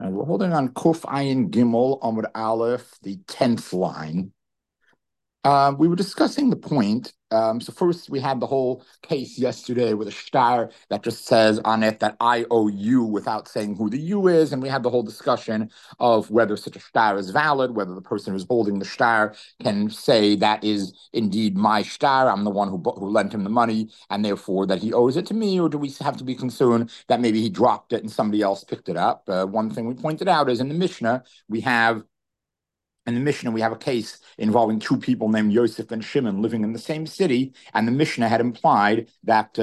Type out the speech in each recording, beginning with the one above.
And we're holding on Kuf Ayin Gimel Amud Aleph, the 10th line. We were discussing the point. So first we had the whole case yesterday with a star that just says on it that I owe you without saying who the you is, and we had the whole discussion of whether such a star is valid, whether the person who's holding the star can say that is indeed my star, I'm the one who lent him the money, and therefore that he owes it to me, or do we have to be concerned that maybe he dropped it and somebody else picked it up? One thing we pointed out is in the Mishnah we have a case involving two people named Yosef and Shimon living in the same city, and the Mishnah had implied that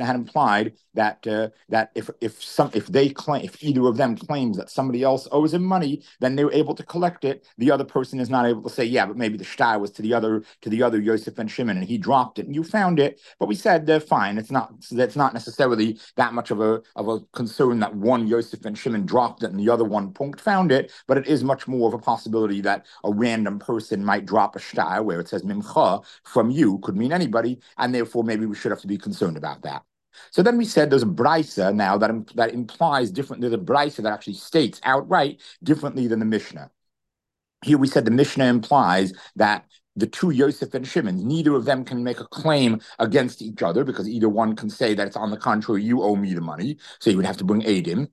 that if either of them claims that somebody else owes him money, then they were able to collect it. The other person is not able to say, yeah, but maybe the shtar was to the other Yosef and Shimon, and he dropped it and you found it. But we said, fine, that's not necessarily that much of a concern that one Yosef and Shimon dropped it and the other one Punkt found it, but it is much more of a possibility that a random person might drop a shtar where it says mimcha from you, could mean anybody, and therefore maybe we should have to be concerned about that. So then we said there's a brisa now that implies different. There's a brisa that actually states outright differently than the Mishnah. Here we said the Mishnah implies that the two Yosef and Shimon, neither of them can make a claim against each other because either one can say that it's on the contrary, you owe me the money, so you would have to bring Adim,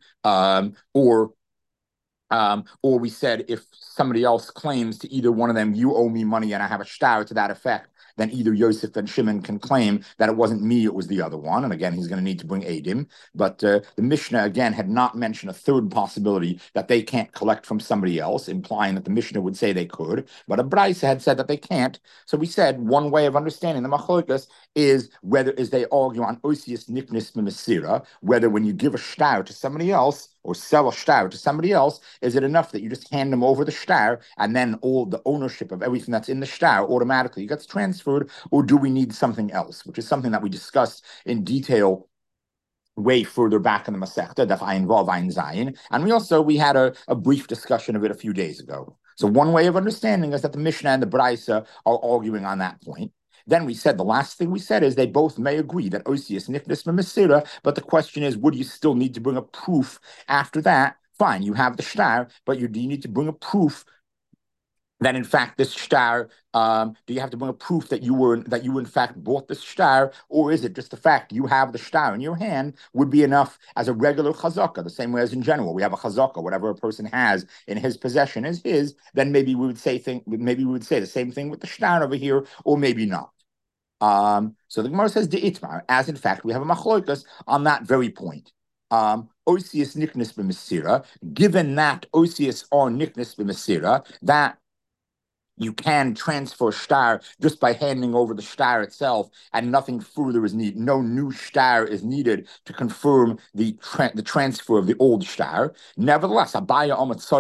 or we said if somebody else claims to either one of them, you owe me money and I have a shtar to that effect, then either Yosef and Shimon can claim that it wasn't me, it was the other one. And again, he's going to need to bring Adim. But the Mishnah, again, had not mentioned a third possibility that they can't collect from somebody else, implying that the Mishnah would say they could. But a Brisa had said that they can't. So we said one way of understanding the Machlokas is whether, as they argue on Osius Niknis Mesira, whether when you give a shtar to somebody else, or sell a shtar to somebody else, is it enough that you just hand them over the shtar and then all the ownership of everything that's in the shtar automatically gets transferred, or do we need something else, which is something that we discussed in detail way further back in the Masechta, Daf Ayin Vav Ayin Zayin, and we had a brief discussion of it a few days ago. So one way of understanding is that the Mishnah and the Brisa are arguing on that point. Then we said the last thing we said is they both may agree that Osius Niknis Mesira, but the question is, would you still need to bring a proof after that? Fine, you have the shtar, but you need to bring a proof that in fact this shtar, do you have to bring a proof that you in fact bought this shtar, or is it just the fact you have the shtar in your hand would be enough as a regular chazaka, the same way as in general we have a chazaka, whatever a person has in his possession is his, then maybe we would say the same thing with the shtar over here, or maybe not. So the Gemara says Itmar, as in fact we have a machlokas on that very point. Osius niknis b'mesira, given that Osius or niknis b'mesira, that you can transfer shtar just by handing over the shtar itself, and nothing further is needed. No new shtar is needed to confirm the transfer of the old shtar. Nevertheless, Abaya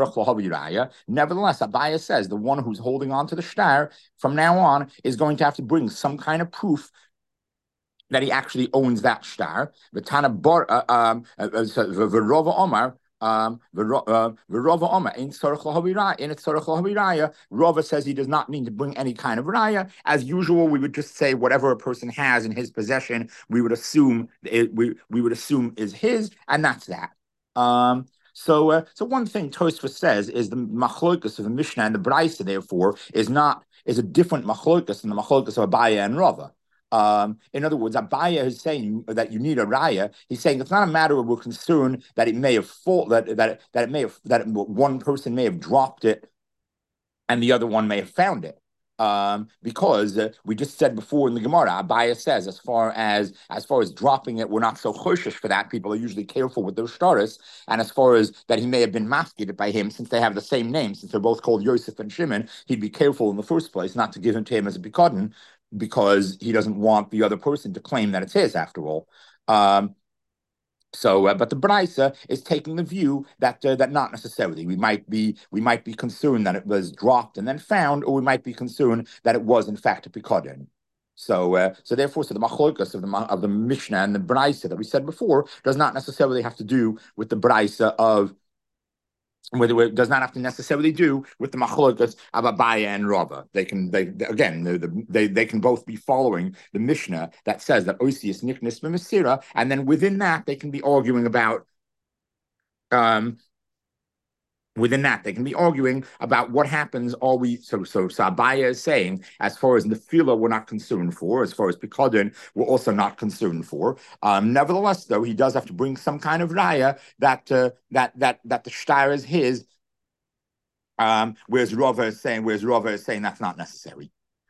says the one who's holding on to the shtar from now on is going to have to bring some kind of proof that he actually owns that shtar. V'rova Omar. Rava says he does not need to bring any kind of raya. As usual, we would just say whatever a person has in his possession, we would assume is his, and that's that. So one thing Tosfos says is the machlokas of the Mishnah and the Brisa, therefore, is a different machlokas than the machlokas of Abaya and Rava. In other words, Abaya is saying that you need a raya. He's saying it's not a matter of we're concerned that it may have that one person may have dropped it and the other one may have found it. Because we just said before in the Gemara, Abaya says as far as dropping it, we're not so choshesh for that. People are usually careful with their shtaris, and as far as that he may have been masked by him, since they have the same name, since they're both called Yosef and Shimon, he'd be careful in the first place not to give him to him as a bikadon, because he doesn't want the other person to claim that it's his after all. But the Brisa is taking the view that not necessarily. We might be concerned that it was dropped and then found, or we might be concerned that it was in fact a pikadon. So therefore, the machlokas of the Mishnah and the Brisa that we said before does not necessarily have to do with the Brisa of. Whether it does not have to necessarily do with the machlokas of Abaya and Rava. They can both be following the Mishnah that says that Osius Niknis Mesira, and then within that they can be arguing about within that, they can be arguing about what happens. Are we so Abaya is saying, as far as Nefila, we're not concerned for, as far as Pikadon, we're also not concerned for. Nevertheless, though, he does have to bring some kind of raya that the shtar is his. Whereas Rava is saying that's not necessary.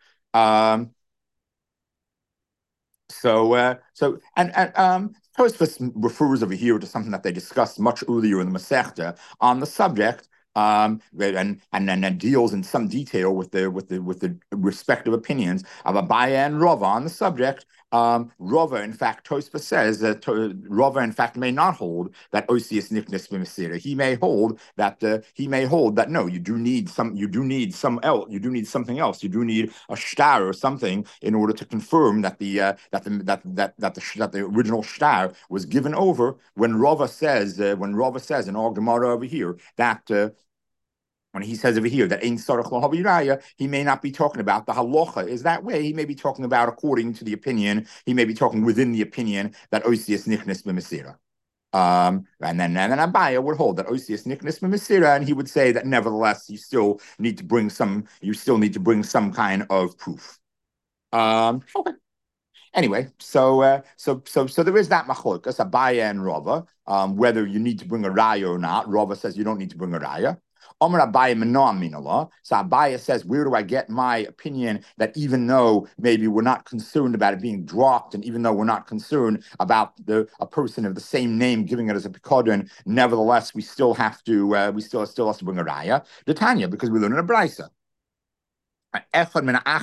Tosfos refers over here to something that they discussed much earlier in the Masechta on the subject, and then deals in some detail with the respective opinions of Abaya and Rava on the subject. Rava, in fact, Tosfos says that Rava, in fact, may not hold that Osius Niknis B'Mesira. He may hold that no, you do need something else. You do need a shtar or something in order to confirm that the original shtar was given over. When Rava says in our Gemara over here that. When he says over here that Ein Sarach Lahavi Raya, he may not be talking about the halacha is that way. He may be talking about according to the opinion. He may be talking within the opinion that Osius Nichnis B'Mesira. And then Abaya would hold that Osius Nichnis B'Mesira, and he would say that nevertheless you still need to bring some kind of proof. Okay. Anyway, so there is that machlokas, Abaya and Rava, whether you need to bring a raya or not. Rava says you don't need to bring a raya. Amar Abaya Manoam Minallah. So Abaya says, where do I get my opinion that even though maybe we're not concerned about it being dropped, and even though we're not concerned about a person of the same name giving it as a pikadon, nevertheless we still have to bring a raya? The Tanya, because we learn in a brisa. If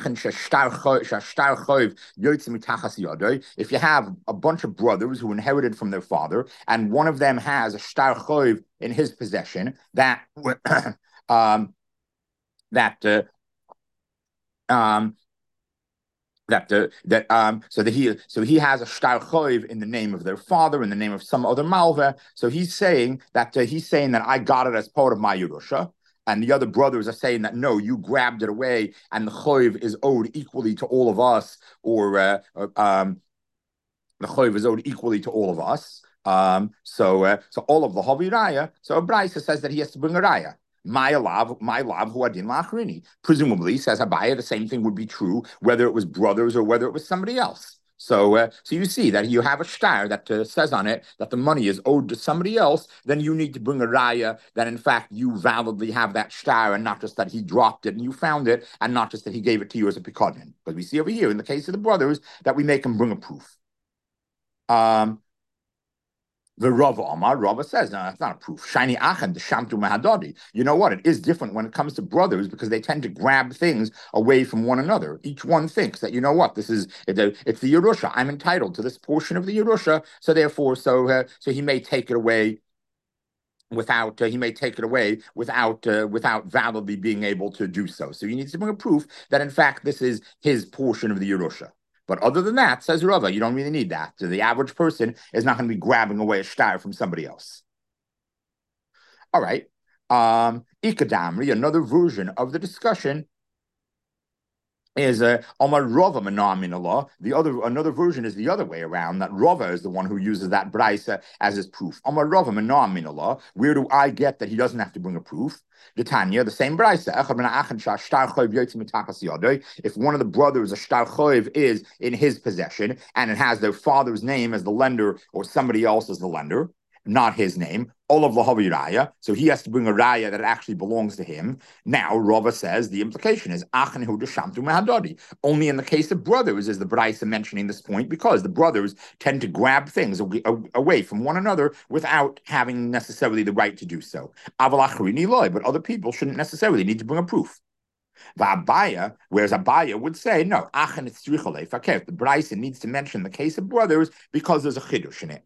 you have a bunch of brothers who inherited from their father, and one of them has a shtar choiv in his possession, so he has a shtar choiv in the name of their father, in the name of some other malva. So he's saying that I got it as part of my Yerusha. And the other brothers are saying that no, you grabbed it away, and the choiv is owed equally to all of us, or the choiv is owed equally to all of us. So all of the haviraya. So Abraisa says that he has to bring a raya. My love, who adin lachrini. Presumably, says Abaya, the same thing would be true whether it was brothers or whether it was somebody else. So you see that you have a shtar that says on it that the money is owed to somebody else, then you need to bring a raya that in fact you validly have that shtar, and not just that he dropped it and you found it, and not just that he gave it to you as a pikadon. Because we see over here in the case of the brothers that we make him bring a proof. The Rava says, no, that's not a proof. Shiny achen, the shamtu mahadadi. You know what? It is different when it comes to brothers because they tend to grab things away from one another. Each one thinks that, you know what, it's the Yerusha. I'm entitled to this portion of the Yerusha. So therefore, so he may take it away without validly being able to do so. So he needs to bring a proof that in fact this is his portion of the Yerusha. But other than that, says Rava, you don't really need that. So the average person is not going to be grabbing away a shtar from somebody else. All right. Ikadamri, another version of the discussion is Omar Rava Manaminallah. Another version is the other way around, that Rava is the one who uses that brisa as his proof. Omar Rava Manaminallah. Where do I get that he doesn't have to bring a proof? The Tanya, the same brisa. If one of the brothers, a shtar choiv, is in his possession and it has their father's name as the lender or somebody else as the lender, not his name, all of lahavi raya, so he has to bring a raya that actually belongs to him. Now, Rava says the implication is achanhu deshamtu mahadadi. Only in the case of brothers is the brisa mentioning this point, because the brothers tend to grab things away from one another without having necessarily the right to do so. But other people shouldn't necessarily need to bring a proof. Abaya, whereas Abaya would say, no, achan it's tzricha leifakeh. The brisa needs to mention the case of brothers because there's a chidush in it.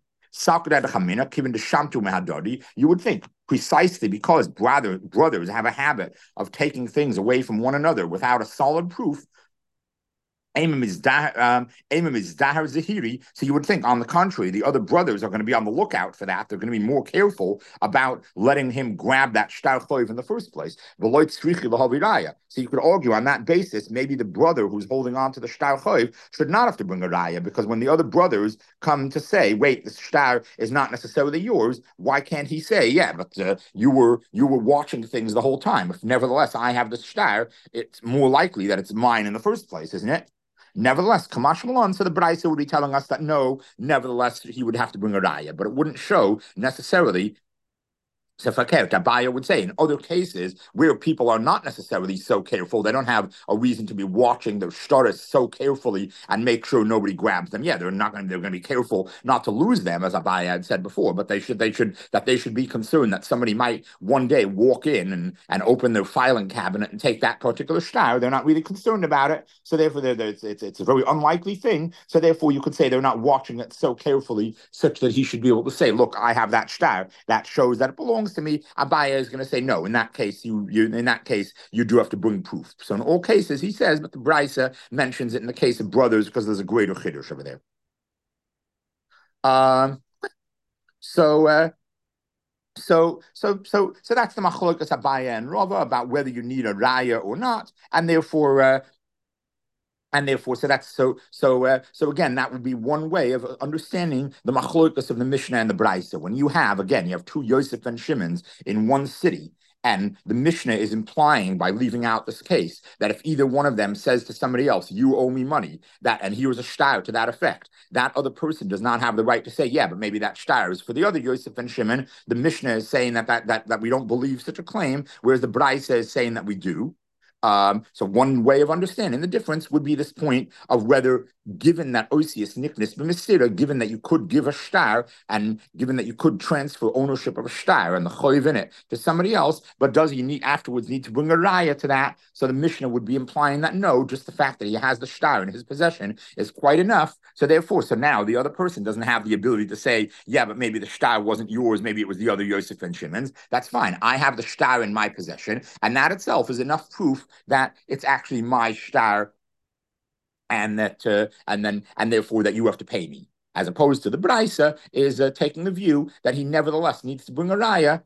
You would think precisely because brothers have a habit of taking things away from one another without a solid proof. Aimim is Dahar Zahiri. So you would think, on the contrary, the other brothers are going to be on the lookout for that. They're going to be more careful about letting him grab that Shtar Choiv in the first place. So you could argue on that basis, maybe the brother who's holding on to the Shtar Choiv should not have to bring a raya, because when the other brothers come to say, wait, the Shtar is not necessarily yours, why can't he say, yeah, but you were watching things the whole time. If nevertheless I have the Shtar, it's more likely that it's mine in the first place, isn't it? Nevertheless, Kamash Malon, so the Braisa would be telling us that no, nevertheless, he would have to bring a raya, but it wouldn't show necessarily. So Abaye would say, in other cases where people are not necessarily so careful, they don't have a reason to be watching their shtaris so carefully and make sure nobody grabs them. Yeah, they're going to be careful not to lose them, as Abaye had said before, but they should be concerned that somebody might one day walk in and open their filing cabinet and take that particular shtar. They're not really concerned about it, so therefore it's a very unlikely thing. So therefore you could say they're not watching it so carefully, such that he should be able to say, look, I have that shtar. That shows that it belongs to me. Abaye is going to say, no, in that case, you do have to bring proof. So in all cases, he says, but the Braisa mentions it in the case of brothers because there's a greater chiddush over there. So that's the machlokas Abaye and Rava about whether you need a raya or not, and therefore, so again, that would be one way of understanding the machlokas of the Mishnah and the Braisa. When you have two Yosef and Shimons in one city, and the Mishnah is implying by leaving out this case that if either one of them says to somebody else, "You owe me money," and here's a shtar to that effect, that other person does not have the right to say, "Yeah, but maybe that shtar is for the other Yosef and Shimon." The Mishnah is saying that we don't believe such a claim, whereas the Braisa is saying that we do. So one way of understanding the difference would be this point of whether, given that Osius Niknis b'Mesira, given that you could give a shtar and given that you could transfer ownership of a shtar and the choiv in it to somebody else, but does he afterwards need to bring a raya to that? So the Mishnah would be implying that no, just the fact that he has the shtar in his possession is quite enough. So now the other person doesn't have the ability to say, yeah, but maybe the shtar wasn't yours, maybe it was the other Yosef and Shimon's. That's fine. I have the shtar in my possession, and that itself is enough proof that it's actually my shtar, and therefore that you have to pay me, as opposed to the Braisa is taking the view that he nevertheless needs to bring a raya,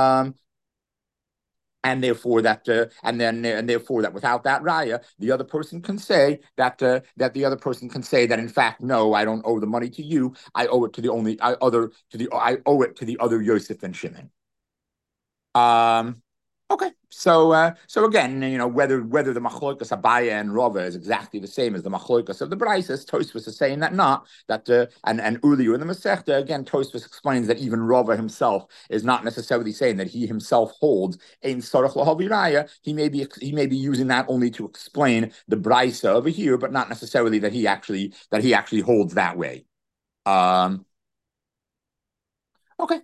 and therefore that without that raya, the other person can say that in fact, no, I don't owe the money to you. I owe it to the other Yosef and Shimon. Okay, so again, whether the machlokas Abaye and Rava is exactly the same as the machlokas of the Braises, Tosfos is saying that not that, and earlier in the Masechta, again, Tosfos explains that even Rava himself is not necessarily saying that he himself holds ein sarach lahavi raya. He may be using that only to explain the Braisa over here, but not necessarily that he actually holds that way. Okay.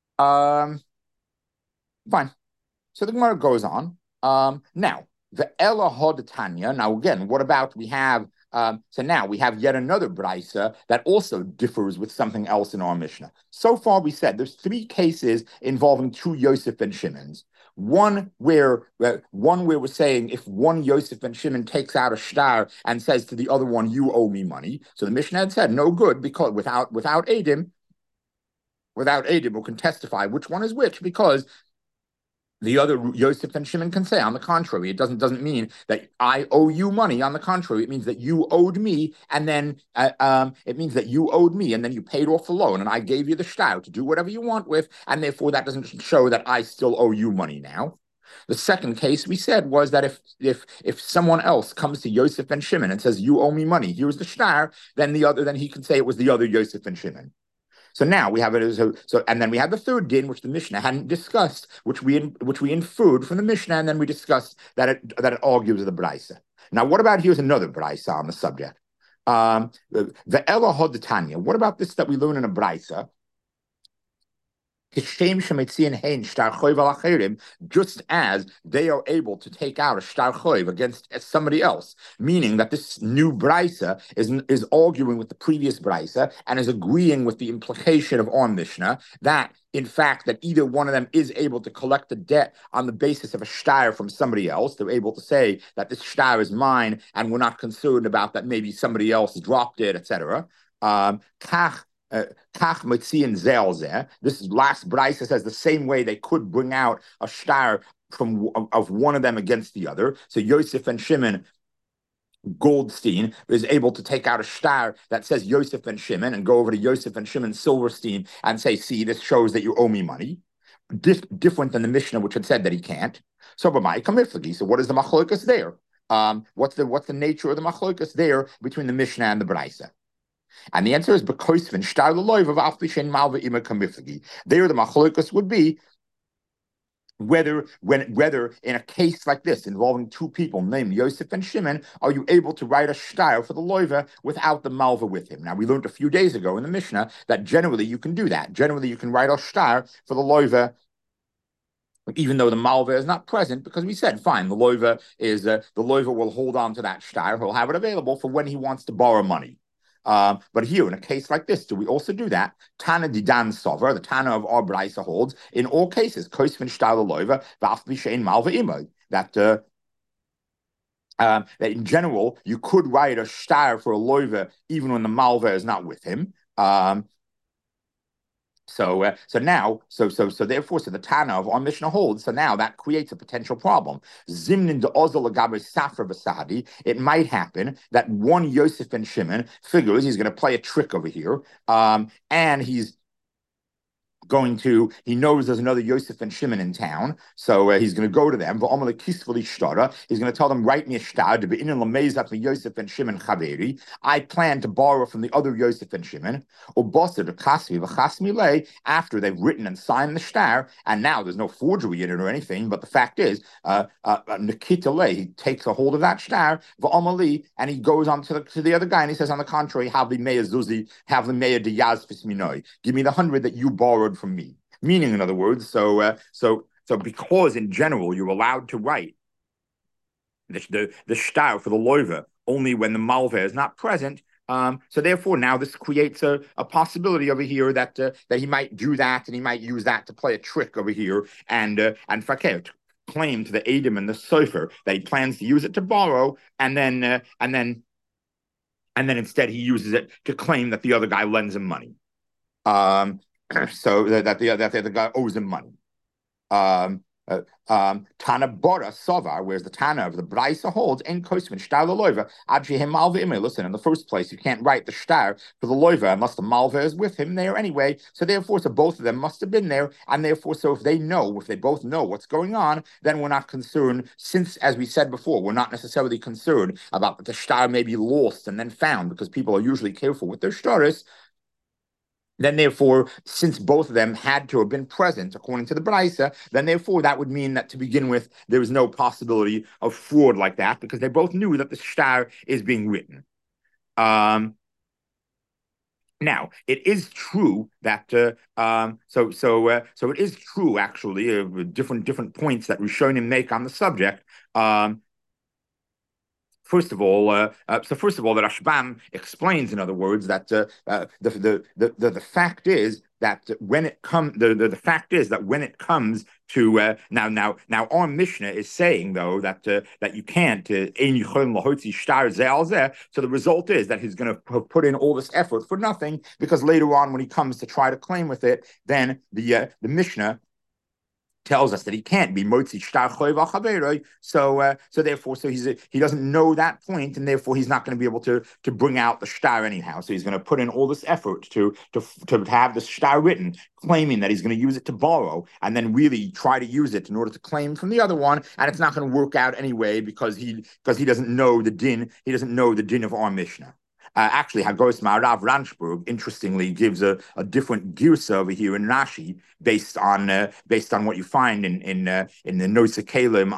Fine. So the Gemara goes on. Now, the Ela Hodatanya. Now, again, what about we have? So now we have yet another Braisa that also differs with something else in our Mishnah. So far, we said there's 3 cases involving 2 Yosef and Shimons. One where we're saying if one Yosef and Shimon takes out a shtar and says to the other one, "You owe me money." So the Mishnah had said no good, because without Edim, who can testify which one is which, because the other Yosef and Shimon can say, on the contrary, it doesn't mean that I owe you money. On the contrary, it means that you owed me, and then you paid off the loan, and I gave you the shtar to do whatever you want with, and therefore that doesn't show that I still owe you money now. The second case we said was that if someone else comes to Yosef and Shimon and says, "You owe me money, here's the shtar," then he can say it was the other Yosef and Shimon. So now we have it as and then we have the third din, which the Mishnah hadn't discussed, which we inferred from the Mishnah, and then we discussed that it argues the Braisa. Now, what about here's another Braisa on the subject? The Ela Hodatanya. What about this that we learn in a Braisa? just as they are able to take out a shtar choiv against somebody else, meaning that this new brisa is arguing with the previous brisa and is agreeing with the implication of our Mishnah that in fact, that either one of them is able to collect the debt on the basis of a shtar from somebody else. They're able to say that this shtar is mine, and we're not concerned about that maybe somebody else dropped it, etc. Kach Mitzian Zelzeh. This last brisa says the same way they could bring out a shtar of one of them against the other. So Yosef and Shimon Goldstein is able to take out a shtar that says Yosef and Shimon and go over to Yosef and Shimon Silverstein and say, see, this shows that you owe me money. Different than the Mishnah, which had said that he can't. So, so what is the machlokas there? What's the nature of the machlokas there between the Mishnah and the Braisa? And the answer is because there the machlokas would be whether in a case like this involving two people named Yosef and Shimon, are you able to write a shtar for the loiva without the malva with him? Now, we learned a few days ago in the Mishnah that generally you can do that. Generally, you can write a shtar for the loiva even though the malva is not present, because we said, fine, the loiva will hold on to that shtar. He'll have it available for when he wants to borrow money. But here, in a case like this, do we also do that? Tana didan sover, the Tana of our Braisa holds, in all cases, that in general, you could write a shtar for a loiva even when the malva is not with him. So therefore, the Tana of our Mishnah holds. So now that creates a potential problem. Zimnin de ozel agabe safra b'sadi. It might happen that one Yosef and Shimon figures he's going to play a trick over here, and he knows there's another Yosef and Shimon in town, so he's going to go to them. He's going to tell them, write me a shtar, Yosef and Shimon chaveri. I plan to borrow from the other Yosef and Shimon, after they've written and signed the shtar, and now there's no forgery in it or anything, but the fact is, Nikita he takes a hold of that shtar, and he goes on to the other guy, and he says, on the contrary, give me the 100 that you borrowed from me. Meaning, in other words, so because in general you're allowed to write the shtar for the loiva only when the malva is not present. So therefore, now this creates a possibility over here that he might do that, and he might use that to play a trick over here, and fakir claim to the Adam and the Sofer that he plans to use it to borrow, and then instead he uses it to claim that the other guy lends him money. So that the other guy owes him money. Tana Bora Sovar, whereas the Tana of the Braisa holds, en Kosvin Shtar Loiva, Adjihim Malva Ime. Listen, in the first place, you can't write the Shtar for the Loiva unless the Malva is with him there anyway. So therefore, both of them must have been there, and therefore, if they both know what's going on, then we're not concerned, since, as we said before, we're not necessarily concerned about that the Shtar may be lost and then found, because people are usually careful with their Shtaris. Then therefore, since both of them had to have been present, according to the Braisa, then therefore that would mean that to begin with, there was no possibility of fraud like that, because they both knew that the shtar is being written. Now, it is true that it is true actually, different points that Rishonim make on the subject. First of all, the Rashbam explains, in other words, that the fact is that when it comes to now our Mishnah is saying though that you can't. So the result is that he's going to put in all this effort for nothing, because later on when he comes to try to claim with it, then the Mishnah tells us that he can't be motzi shtar choiv chaveroi. So therefore, he doesn't know that point, and therefore he's not going to be able to bring out the shtar anyhow. So he's going to put in all this effort to have the shtar written, claiming that he's going to use it to borrow, and then really try to use it in order to claim from the other one, and it's not going to work out anyway because he doesn't know the din. He doesn't know the din of our Mishnah. Actually, Hagos Ma'arav Ranchburg interestingly gives a different girsa over here in Rashi based on what you find in the Nosa Kalim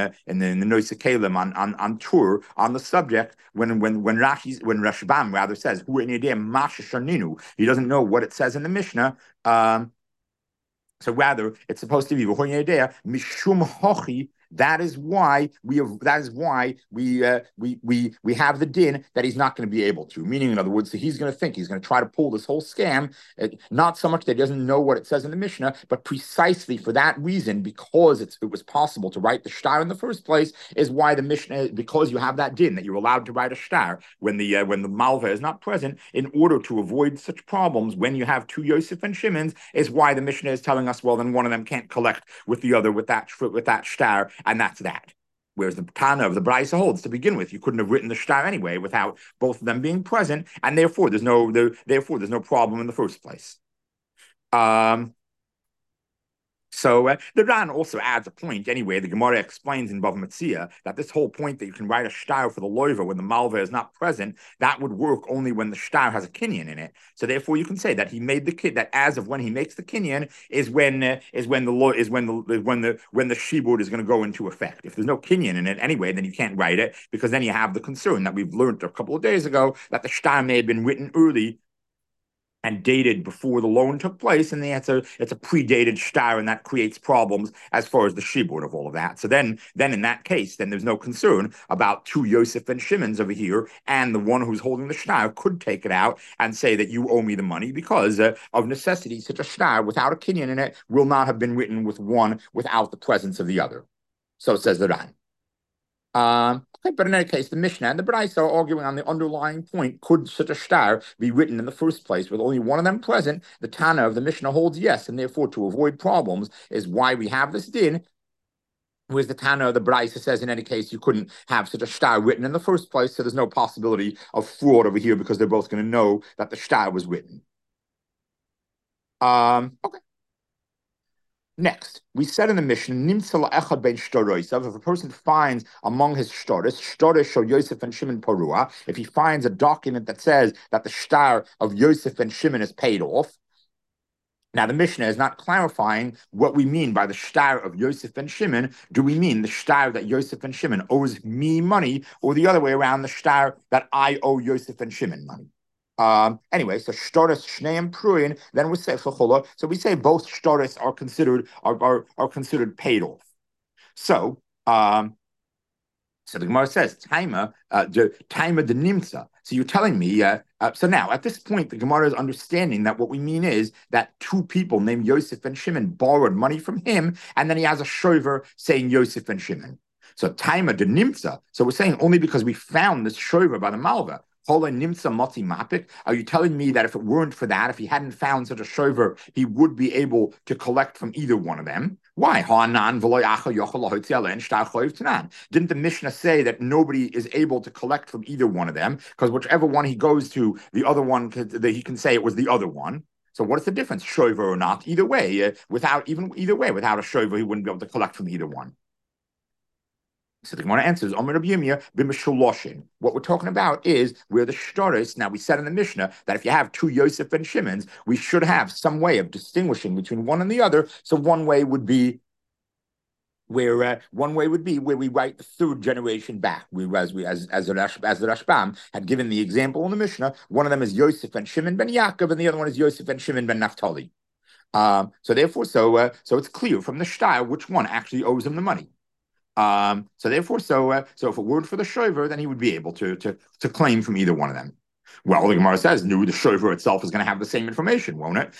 on Tur on the subject when Rashbam rather says he doesn't know what it says in the Mishnah. So rather, it's supposed to be mishum hochi. That is why we have. That is why we have the din that he's not going to be able to. Meaning, in other words, so he's going to think he's going to try to pull this whole scam. Not so much that he doesn't know what it says in the Mishnah, but precisely for that reason, because it was possible to write the shtar in the first place, is why the Mishnah, because you have that din that you're allowed to write a shtar when the malva is not present, in order to avoid such problems when you have two Yosef and Shimon's, is why the Mishnah is telling us, well, then one of them can't collect with the other with that shtar. And that's that. Whereas the Tana of the Braisa holds, to begin with, you couldn't have written the shtar anyway without both of them being present, and therefore there's no problem in the first place. So the Ran also adds a point anyway. The Gemara explains in Bava Metzia that this whole point that you can write a shtar for the loiva when the malva is not present, that would work only when the shtar has a kinyan in it. So therefore, you can say that he made the that as of when he makes the kinyan is when the shibud is going to go into effect. If there's no kinyan in it anyway, then you can't write it, because then you have the concern that we've learned a couple of days ago that the shtar may have been written early and dated before the loan took place, and it's a predated shtar, and that creates problems as far as the shibud of all of that. So then in that case, then there's no concern about two Yosef and Shimon's over here, and the one who's holding the shtar could take it out and say that you owe me the money, because of necessity, such a shtar without a kinyan in it will not have been written with one without the presence of the other. So says the Ran. Okay, but in any case, the Mishnah and the Braisa are arguing on the underlying point: could such a shtar be written in the first place with only one of them present? The Tana of the Mishnah holds yes, and therefore, to avoid problems, is why we have this din. Whereas the Tana of the Braisa says, in any case, you couldn't have such a shtar written in the first place, so there's no possibility of fraud over here, because they're both going to know that the shtar was written. Okay. Next, we said in the Mishnah, if a person finds among his shtaris show Yosef and Shimon Parua, if he finds a document that says that the shtar of Yosef and Shimon is paid off. Now, the Mishnah is not clarifying what we mean by the shtar of Yosef and Shimon. Do we mean the shtar that Yosef and Shimon owes me money, or the other way around, the shtar that I owe Yosef and Shimon money? Anyway, so shtaris shneim pruin. Then we say chachula. So we say both shtaris are considered paid off. So so the Gemara says taima de nimtza. So you're telling me. So now at this point, the Gemara is understanding that what we mean is that two people named Yosef and Shimon borrowed money from him, and then he has a shover saying Yosef and Shimon. So taima de nimtza. So we're saying only because we found this shover by the malva. Are you telling me that if it weren't for that, if he hadn't found such a shover, he would be able to collect from either one of them? Why? Didn't the Mishnah say that nobody is able to collect from either one of them? Because whichever one he goes to, the other one, he can say it was the other one. So what is the difference, shover or not? Either way, without a shover, he wouldn't be able to collect from either one. So the Gemara answers, what we're talking about is where the shtaris. Now we said in the Mishnah that if you have two Yosef and Shimon's, we should have some way of distinguishing between one and the other. So one way would be where we write the third generation back. As the Rashbam had given the example in the Mishnah, one of them is Yosef and Shimon ben Yaakov, and the other one is Yosef and Shimon ben Naphtali. So it's clear from the shtar which one actually owes him the money. So if it weren't for the shover, then he would be able to claim from either one of them. Well, the Gemara says, no, the shover itself is going to have the same information, won't it?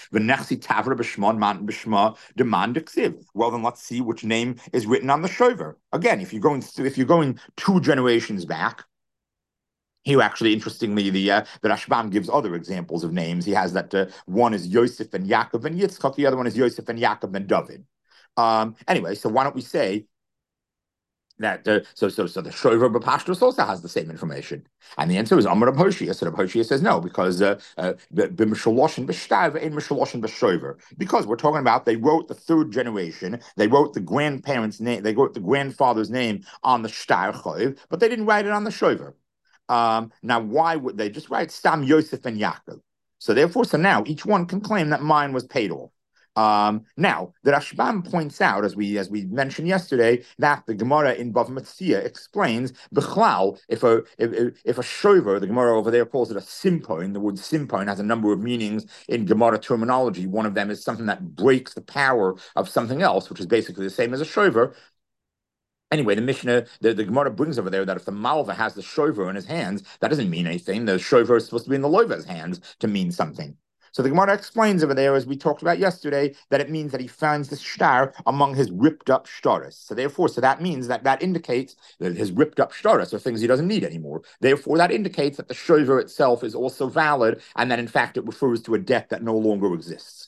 Well, then let's see which name is written on the shover. Again, if you're going two generations back, here, actually, interestingly, the Rashbam gives other examples of names. He has that one is Yosef and Yaakov and Yitzchak, the other one is Yosef and Yaakov and David. Anyway, so why don't we say that so the shover b'pashtus also has the same information, and the answer is Amar Reb Hoshia. So Reb Hoshia says no, because b'mishaloshin b'shtav ein mishaloshin b'shover, because we're talking about they wrote the third generation, they wrote the grandparents' name, they wrote the grandfather's name on the shtar choiv, but they didn't write it on the shover. Now, why would they just write Stam Yosef and Yaakov? So now each one can claim that mine was paid off. Now, the Rashbam points out, as we mentioned yesterday, that the Gemara in Bava Metzia explains Bechlal, if a shover, the Gemara over there calls it a simpoin. The word simpoin has a number of meanings in Gemara terminology. One of them is something that breaks the power of something else, which is basically the same as a shover. Anyway, the Mishnah, the Gemara brings over there that if the Malva has the shover in his hands, that doesn't mean anything. The shover is supposed to be in the Loiva's hands to mean something. So the Gemara explains over there, as we talked about yesterday, that it means that he finds the shtar among his ripped up shtaris. So therefore, that means that indicates that his ripped up shtaris are things he doesn't need anymore. Therefore, that indicates that the shover itself is also valid, and that in fact it refers to a debt that no longer exists.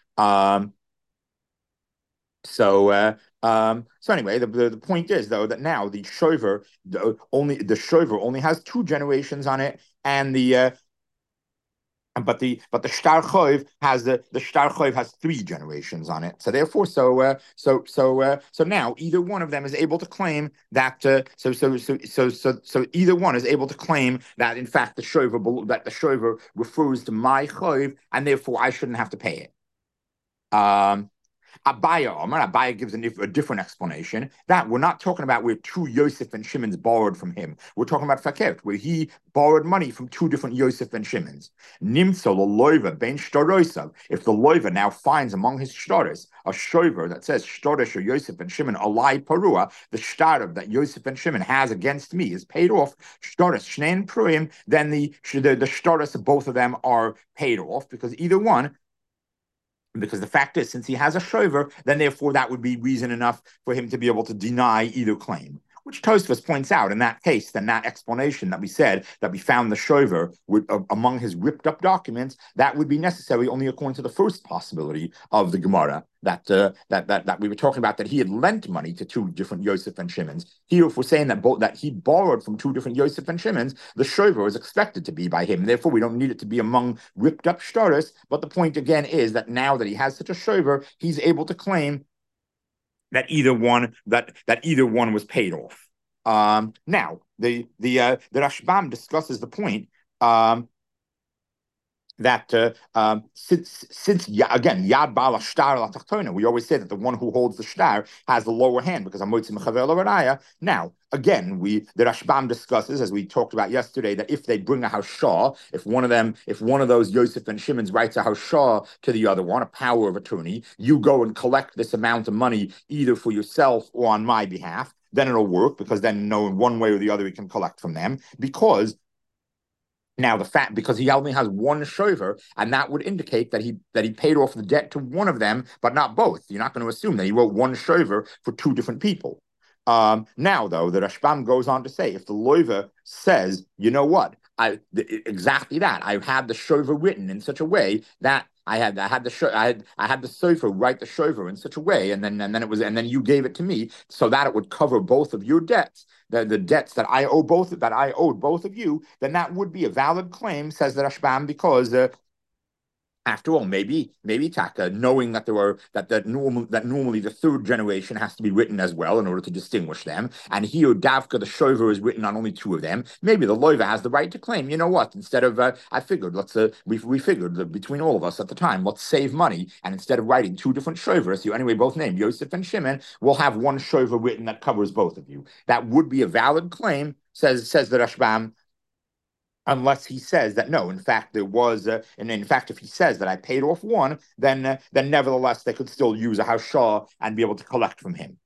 So anyway, the point is though that now the shover only has 2 generations on it, and but the shtar choiv has the shtar choiv has 3 generations on it. So therefore, so now either one of them is able to claim that. So either one is able to claim that in fact the shover refers to my choiv, and therefore I shouldn't have to pay it. Abaya gives a different explanation, that we're not talking about where 2 Yosef and Shimons borrowed from him. We're talking about Fakert, where he borrowed money from 2 different Yosef and Shimons. Nimtzo loiva ben shtarosav. If the loiva now finds among his shtaris a shover that says shtaris or Yosef and Shimon alai parua, the shtar that Yosef and Shimon has against me is paid off. Shtaris shnein pruim, then the shtaris of both of them are paid off, because either one. Because the fact is, since he has a shover, then therefore that would be reason enough for him to be able to deny either claim. Which Tosfos points out in that case, then that explanation that we said that we found the shover among his ripped up documents, that would be necessary only according to the first possibility of the Gemara that we were talking about, that he had lent money to 2 different Yosef and Shimons. Here, if we're saying that he borrowed from 2 different Yosef and Shimons, the shover is expected to be by him. Therefore, we don't need it to be among ripped up shtaris. But the point again is that now that he has such a shover, he's able to claim that either one was paid off. Now the Rashbam discusses the point that since again Yad Bala Shtar La Tachtona, we always say that the one who holds the shtar has the lower hand because Hamotzi Mechaver L'Raya. Now again, the Rashbam discusses, as we talked about yesterday, that if they bring a hashah, if one of those Yosef and Shimons writes a hashah to the other one, a power of attorney, you go and collect this amount of money either for yourself or on my behalf, then it'll work, because then knowing one way or the other he can collect from them, because now because he only has one shover, and that would indicate that he paid off the debt to one of them, but not both. You're not going to assume that he wrote one shover for 2 different people. Now, though, the Rashbam goes on to say, if the loiva says, you know what, exactly that, I had the shover written in such a way that I had the sofer write the shover in such a way, and then you gave it to me so that it would cover both of your debts, the debts that I owed both of you, then that would be a valid claim, says the Rashbam, because after all, maybe Taka, knowing that normally the 3rd generation has to be written as well in order to distinguish them, and here Davka the shover is written on only 2 of them. Maybe the loiva has the right to claim. You know what? Instead of I figured we figured that between all of us at the time, let's save money, and instead of writing 2 different shovers, you anyway both named Yosef and Shimon, we'll have one shover written that covers both of you. That would be a valid claim, says the Rashbam. Unless he says that no, in fact there was, and in fact if he says that I paid off one, then nevertheless they could still use a hashah and be able to collect from him.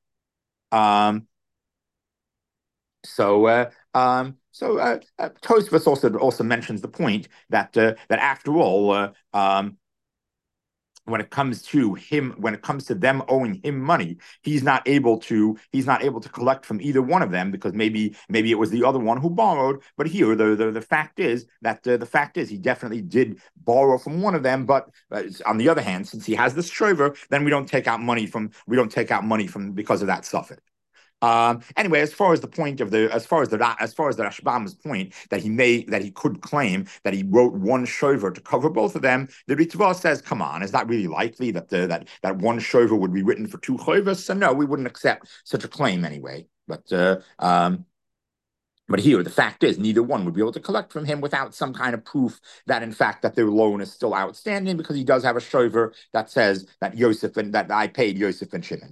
Tosfos also mentions the point that after all, when it comes to them owing him money, he's not able to collect from either one of them, because maybe it was the other one who borrowed. But here, the fact is he definitely did borrow from one of them. But on the other hand, since he has this shover, then we don't take out money from because of that suffix. Anyway, as far as the Rashbam's point that he could claim that he wrote one shover to cover both of them, the Ritva says, come on, is that really likely that one shover would be written for 2 chovers? So no, we wouldn't accept such a claim anyway. But But here, the fact is, neither one would be able to collect from him without some kind of proof that, in fact, that their loan is still outstanding, because he does have a shover that says that Yosef and that I paid Yosef and Shimon.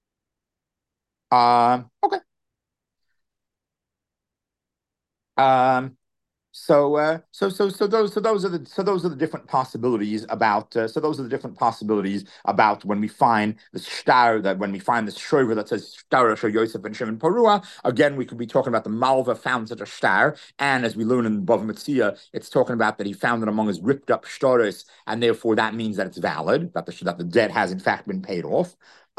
Okay. Um, those are the different possibilities about when we find the star that when we find this shover that says star Shor Yosef and Shimon Parua. Again, we could be talking about the Malva found such a star, and as we learn in Bava Metzia, it's talking about that he found it among his ripped up shtaris, and therefore that means that it's valid, that the debt has in fact been paid off.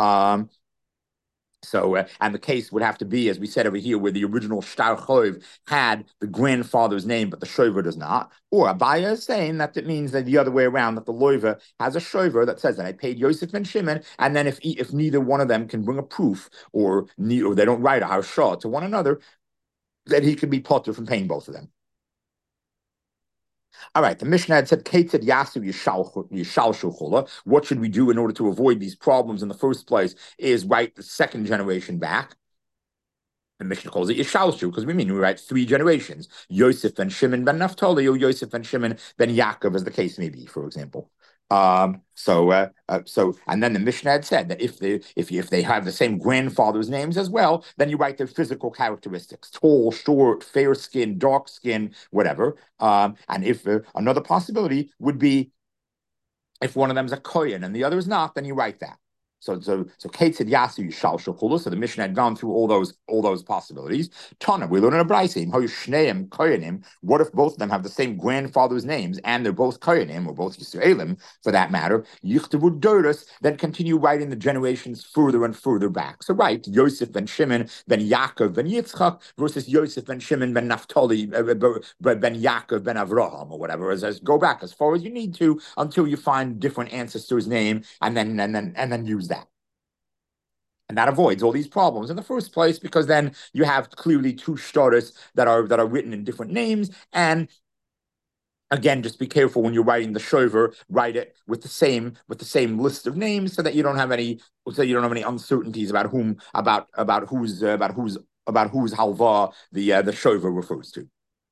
And the case would have to be, as we said over here, where the original Shtar Chov had the grandfather's name, but the Shover does not. Or Abaya is saying that it means that the other way around, that the Loiva has a Shover that says that I paid Yosef and Shimon, and then if neither one of them can bring a proof, or they don't write a Harshah to one another, then he can be potter from paying both of them. All right, the Mishnah had said, Ketzed Yasu Yishal. What should we do in order to avoid these problems in the first place? Is write the second generation back. The Mishnah calls it Yishalshu, because we write three generations: Yosef and Shimon ben Naphtali, or Yosef and Shimon ben Yaakov, as the case may be, for example. And then the Mishnah had said that if they have the same grandfather's names as well, then you write their physical characteristics: tall, short, fair skin, dark skin, whatever. And if another possibility would be, if one of them is a kohen and the other is not, then you write that. Kate said Yasu Yishal Shokula. So the Mishnah had gone through all those possibilities. Tana, we learn in a Braysim, how Shneim Koyanim. What if both of them have the same grandfather's names and they're both Koyanim, or both Yisraelim for that matter? Yichtavu Doris, then continue writing the generations further and further back. So write Yosef ben Shimon ben Yaakov ben Yitzchak versus Yosef ben Shimon ben Naphtali ben Yaakov ben Avraham, or whatever. As go back as far as you need to until you find different ancestors' name, and then use that. And that avoids all these problems in the first place, because then you have clearly two shtaris that are written in different names. And again, just be careful when you're writing the shover, write it with the same list of names, so that you don't have any uncertainties about whose halva the shover refers to.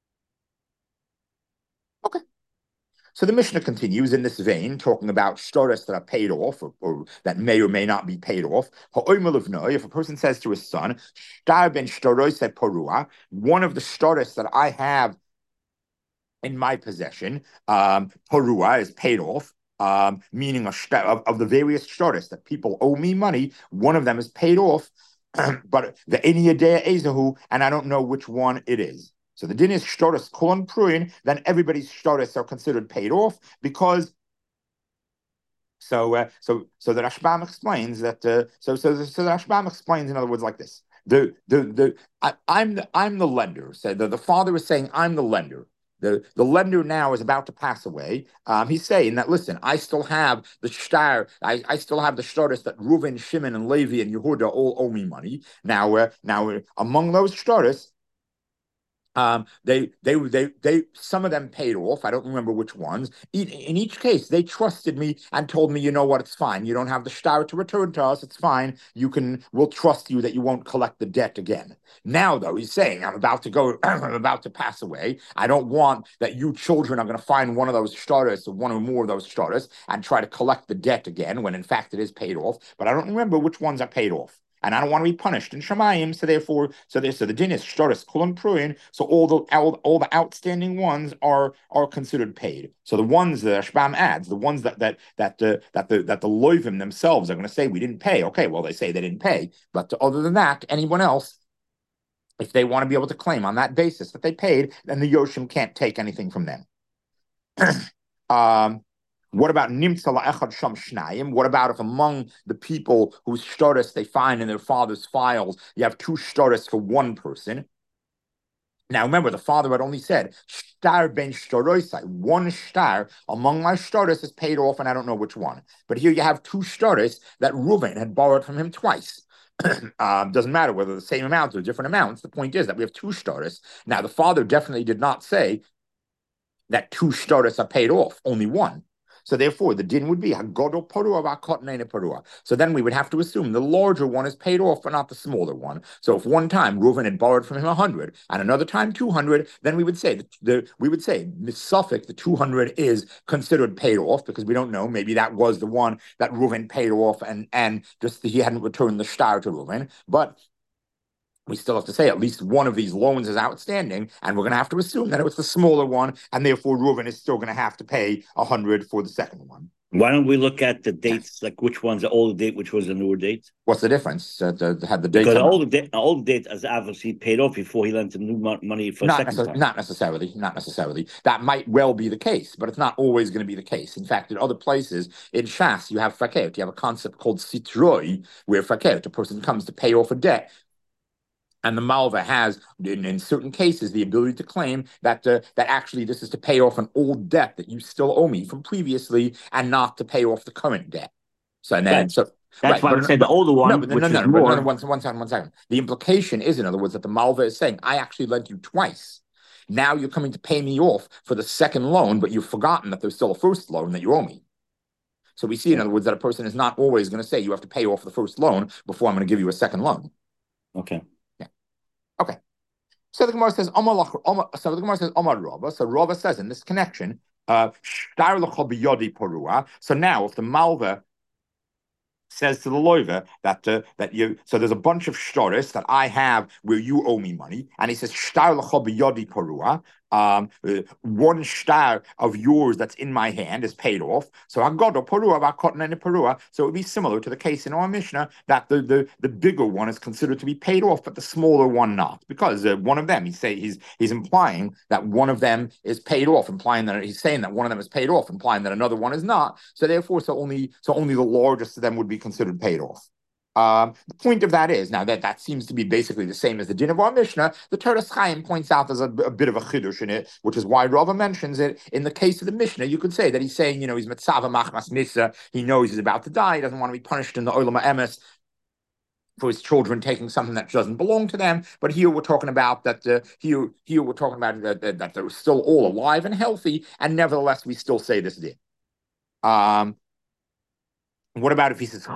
Okay. So the Mishnah continues in this vein, talking about shtaris that are paid off, or that may or may not be paid off. If a person says to his son, "Shtar ben porua," one of the shtaris that I have in my possession, porua, is paid off. Meaning of the various shtaris that people owe me money, one of them is paid off, but the Eniyadea Ezahu, and I don't know which one it is. So the din is shtaris kolon pruin, then everybody's shtaris are considered paid off, because so the Rashbam explains that the Rashbam explains, in other words, like this: I'm the lender. So the father is saying, I'm the lender. The lender now is about to pass away. He's saying that, listen, I still have the shtar. I still have the shtaris that Reuven, Shimon, and Levi and Yehuda all owe me money. Now among those shtaris, they some of them paid off. I don't remember which ones. In each case, they trusted me and told me, you know what, it's fine. You don't have the shtar to return to us. It's fine. We'll trust you that you won't collect the debt again. Now, though, he's saying, I'm about to pass away. I don't want that you children are going to find one of those shtaris, or one or more of those shtaris, and try to collect the debt again, when in fact it is paid off. But I don't remember which ones are paid off, and I don't want to be punished in Shemayim. So therefore, the din is shtaris kulon pruin. So all the outstanding ones are considered paid. So the ones that Rashbam adds, the ones that the loivim themselves are going to say we didn't pay. Okay, well, they say they didn't pay, but other than that, anyone else, if they want to be able to claim on that basis that they paid, then the Yoshim can't take anything from them. What about Nimtza La'echad Sham Shnayim? What about if among the people whose shtaris they find in their father's files, you have two shtaris for one person? Now remember, the father had only said, "Shtar ben shtaroisai," one shtar among my shtaris is paid off, and I don't know which one. But here you have two shtaris that Reuven had borrowed from him twice. Doesn't matter whether the same amounts or different amounts. The point is that we have two shtaris. Now the father definitely did not say that two shtaris are paid off, only one. So therefore, the din would be hagodol parua v'akotnei parua. So then we would have to assume the larger one is paid off, but not the smaller one. So if one time Reuven had borrowed from him 100, and another time 200, then we would say misafik, the 200 is considered paid off because we don't know. Maybe that was the one that Reuven paid off, and just he hadn't returned the shtar to Reuven, but we still have to say at least one of these loans is outstanding, and we're going to have to assume that it was the smaller one, and therefore Reuven is still going to have to pay 100 for the second one. Why don't we look at the dates, like which one's the older date, which was the newer date? What's the difference? Had the date because the older date is obviously paid off before he lent him new money for not second time. Not necessarily. That might well be the case, but it's not always going to be the case. In fact, in other places, in Shas, you have fakert. You have a concept called sitroi, where fakert, a person comes to pay off a debt, and the malva has, in certain cases, the ability to claim that actually this is to pay off an old debt that you still owe me from previously, and not to pay off the current debt. So and then that's why I would say the older one. One second. The implication is, in other words, that the malva is saying, I actually lent you twice. Now you're coming to pay me off for the second loan, but you've forgotten that there's still a first loan that you owe me. So we see, in other words, that a person is not always going to say you have to pay off the first loan before I'm going to give you a second loan. Okay. Okay. So the Gemara says, Omar Rava. So Rava says in this connection, so now if the malva says to the loiver that you, so there's a bunch of shtoris that I have where you owe me money, and he says shtar l'cha b'yodi parua. One shtar of yours that's in my hand is paid off. So hagodo parua v'akotnei parua. So it would be similar to the case in our Mishnah that the bigger one is considered to be paid off, but the smaller one not, because one of them he's implying that one of them is paid off, implying that he's saying that one of them is paid off, implying that another one is not. So therefore, only the largest of them would be considered paid off. The point of that is, now that seems to be basically the same as the din of our Mishnah, the Toras Chaim points out there's a bit of a chidush in it, which is why Rava mentions it. In the case of the Mishnah, you could say that he's saying, he's mitzava machmas nisa, he knows he's about to die, he doesn't want to be punished in the olam ha'emes for his children taking something that doesn't belong to them. But here we're talking about that that they're still all alive and healthy, and nevertheless we still say this din. What about if he says,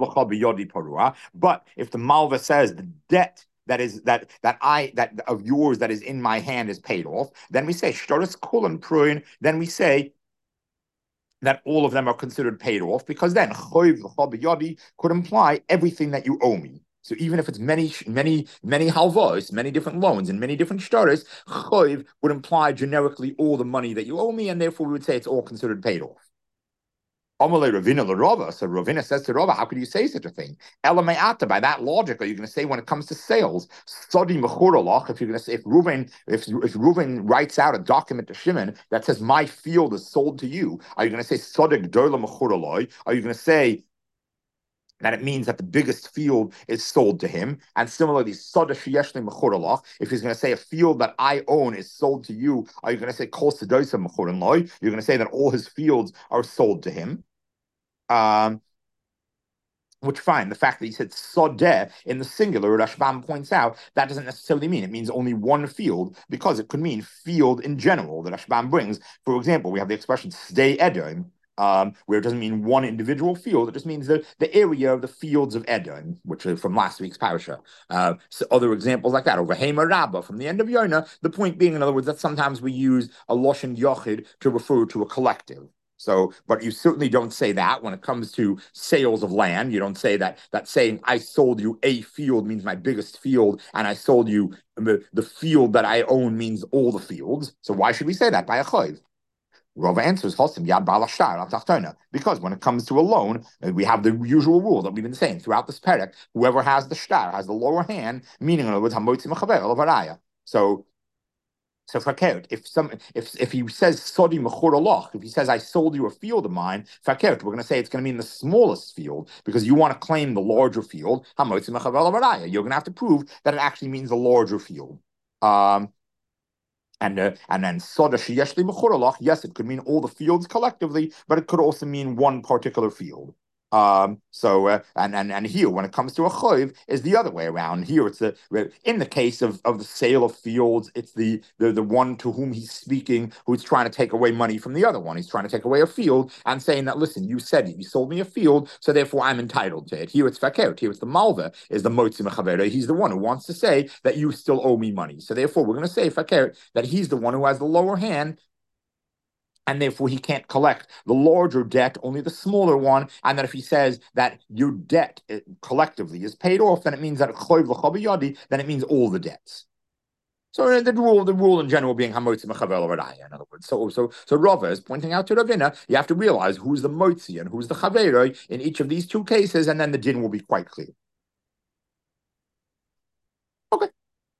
but if the malva says the debt that of yours that is in my hand is paid off, then we say shtoris kulan pruin, then we say that all of them are considered paid off, because then could imply everything that you owe me. So even if it's many halvos, many different loans, and many different shtaris, choiv would imply generically all the money that you owe me, and therefore we would say it's all considered paid off. Amalei Ravina l'Rava. So Ravina says to Rava, how could you say such a thing? Elameata, by that logic, are you going to say when it comes to sales, Sodi mechuralach, if you're going to say if Reuven writes out a document to Shimon that says my field is sold to you, are you going to say Sodig dola mechuraloi? Are you going to say that it means that the biggest field is sold to him? And similarly, Soda Shiyeshli mechuralach, if he's going to say a field that I own is sold to you, are you going to say Kol Sedosa mechuraloi? You're going to say that all his fields are sold to him. Which fine, the fact that he said sodeh in the singular, Rashbam points out, that doesn't necessarily mean it means only one field, because it could mean field in general. The Rashbam brings, for example, we have the expression sdei Edom, where it doesn't mean one individual field, it just means the area of the fields of Edom, which is from last week's parasha. So other examples like that, over Hema Rabbah from the end of Yonah, the point being, in other words, that sometimes we use a loshen yochid to refer to a collective. So, but you certainly don't say that when it comes to sales of land. You don't say that saying I sold you a field means my biggest field, and I sold you the field that I own means all the fields. So why should we say that by a chayv? Rava answers, because when it comes to a loan, we have the usual rule that we've been saying throughout this perek: whoever has the shtar has the lower hand, meaning in other words, So fakert, if he says sodi mechuralach, if he says I sold you a field of mine, fakert, we're going to say it's going to mean the smallest field, because you want to claim the larger field. You're going to have to prove that it actually means the larger field. And then soda sheyeshli mechuralach, yes, it could mean all the fields collectively, but it could also mean one particular field. And here, when it comes to a choiv, is the other way around. Here, it's in the case of the sale of fields, it's the one to whom he's speaking, who's trying to take away money from the other one. He's trying to take away a field and saying that, listen, you said it, you sold me a field, so therefore I'm entitled to it. Here it's fakert. Here it's the malva, is the motzi mechavera. He's the one who wants to say that you still owe me money. So therefore, we're going to say fakert, that he's the one who has the lower hand, and therefore he can't collect the larger debt, only the smaller one, and that if he says that your debt collectively is paid off, then it means that then it means all the debts. So the rule in general being hamotzi mechavel radaya. In other words, so Rava is pointing out to Ravina, you have to realize who's the motzi and who's the chaveroi in each of these two cases, and then the din will be quite clear. Okay.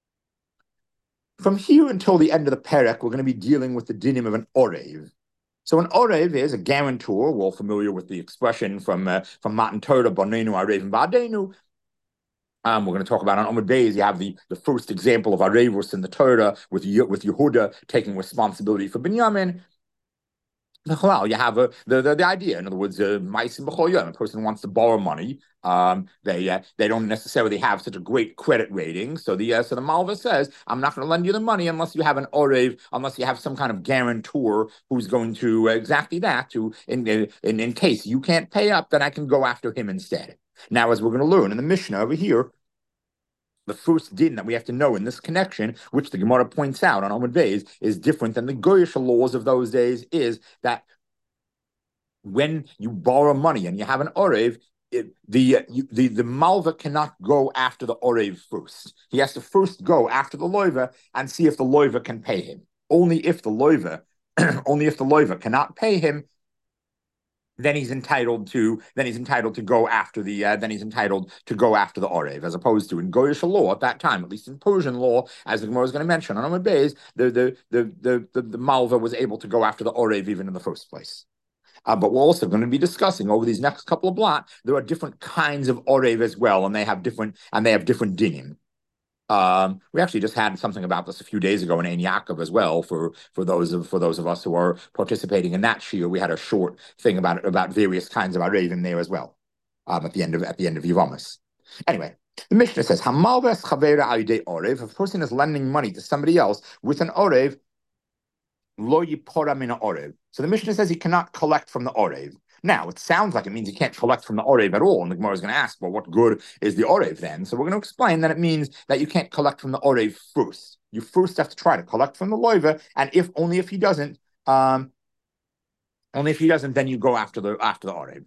From here until the end of the perek, we're going to be dealing with the dinim of an orev. So an orev is a guarantor. We're all familiar with the expression from Matan Torah, Bonenu Arevim Ba'adenu. We're going to talk about on Amud Beis. You have the first example of Arevus in the Torah with Yehuda taking responsibility for Binyamin. Well, you have the idea. In other words, Ma'asim B'chol Yom. A person wants to borrow money. They don't necessarily have such a great credit rating. So the Malva says, I'm not going to lend you the money unless you have an orev, unless you have some kind of guarantor who's going to exactly that. In case you can't pay up, then I can go after him instead. Now, as we're going to learn in the Mishnah over here, the first din that we have to know in this connection, which the Gemara points out on Amud Beis, is different than the Goyish laws of those days, is that when you borrow money and you have an orev, the malva cannot go after the orev first. He has to first go after the loiva and see if the loiva can pay him. Only if the loiva cannot pay him, then he's entitled to go after the orev, as opposed to in Goyish law at that time, at least in Persian law, as the Gemara is going to mention on Amud Beis, the malva was able to go after the orev even in the first place. But we're also going to be discussing over these next couple of blot. There are different kinds of orev as well, and they have different dinim. We actually just had something about this a few days ago in Ein Yaakov as well. For those of us who are participating in that shiur, we had a short thing about various kinds of orev in there as well. At the end of Yevamos. Anyway, the Mishnah says, "Hamalves chavera ayidei orev." If a person is lending money to somebody else with an orev, lo yipora min orev. So the Mishnah says he cannot collect from the orev. Now, it sounds like it means he can't collect from the orev at all. And the Gemara is going to ask, well, what good is the orev then? So we're going to explain that it means that you can't collect from the orev first. You first have to try to collect from the loiva, and only if he doesn't, then you go after the orev.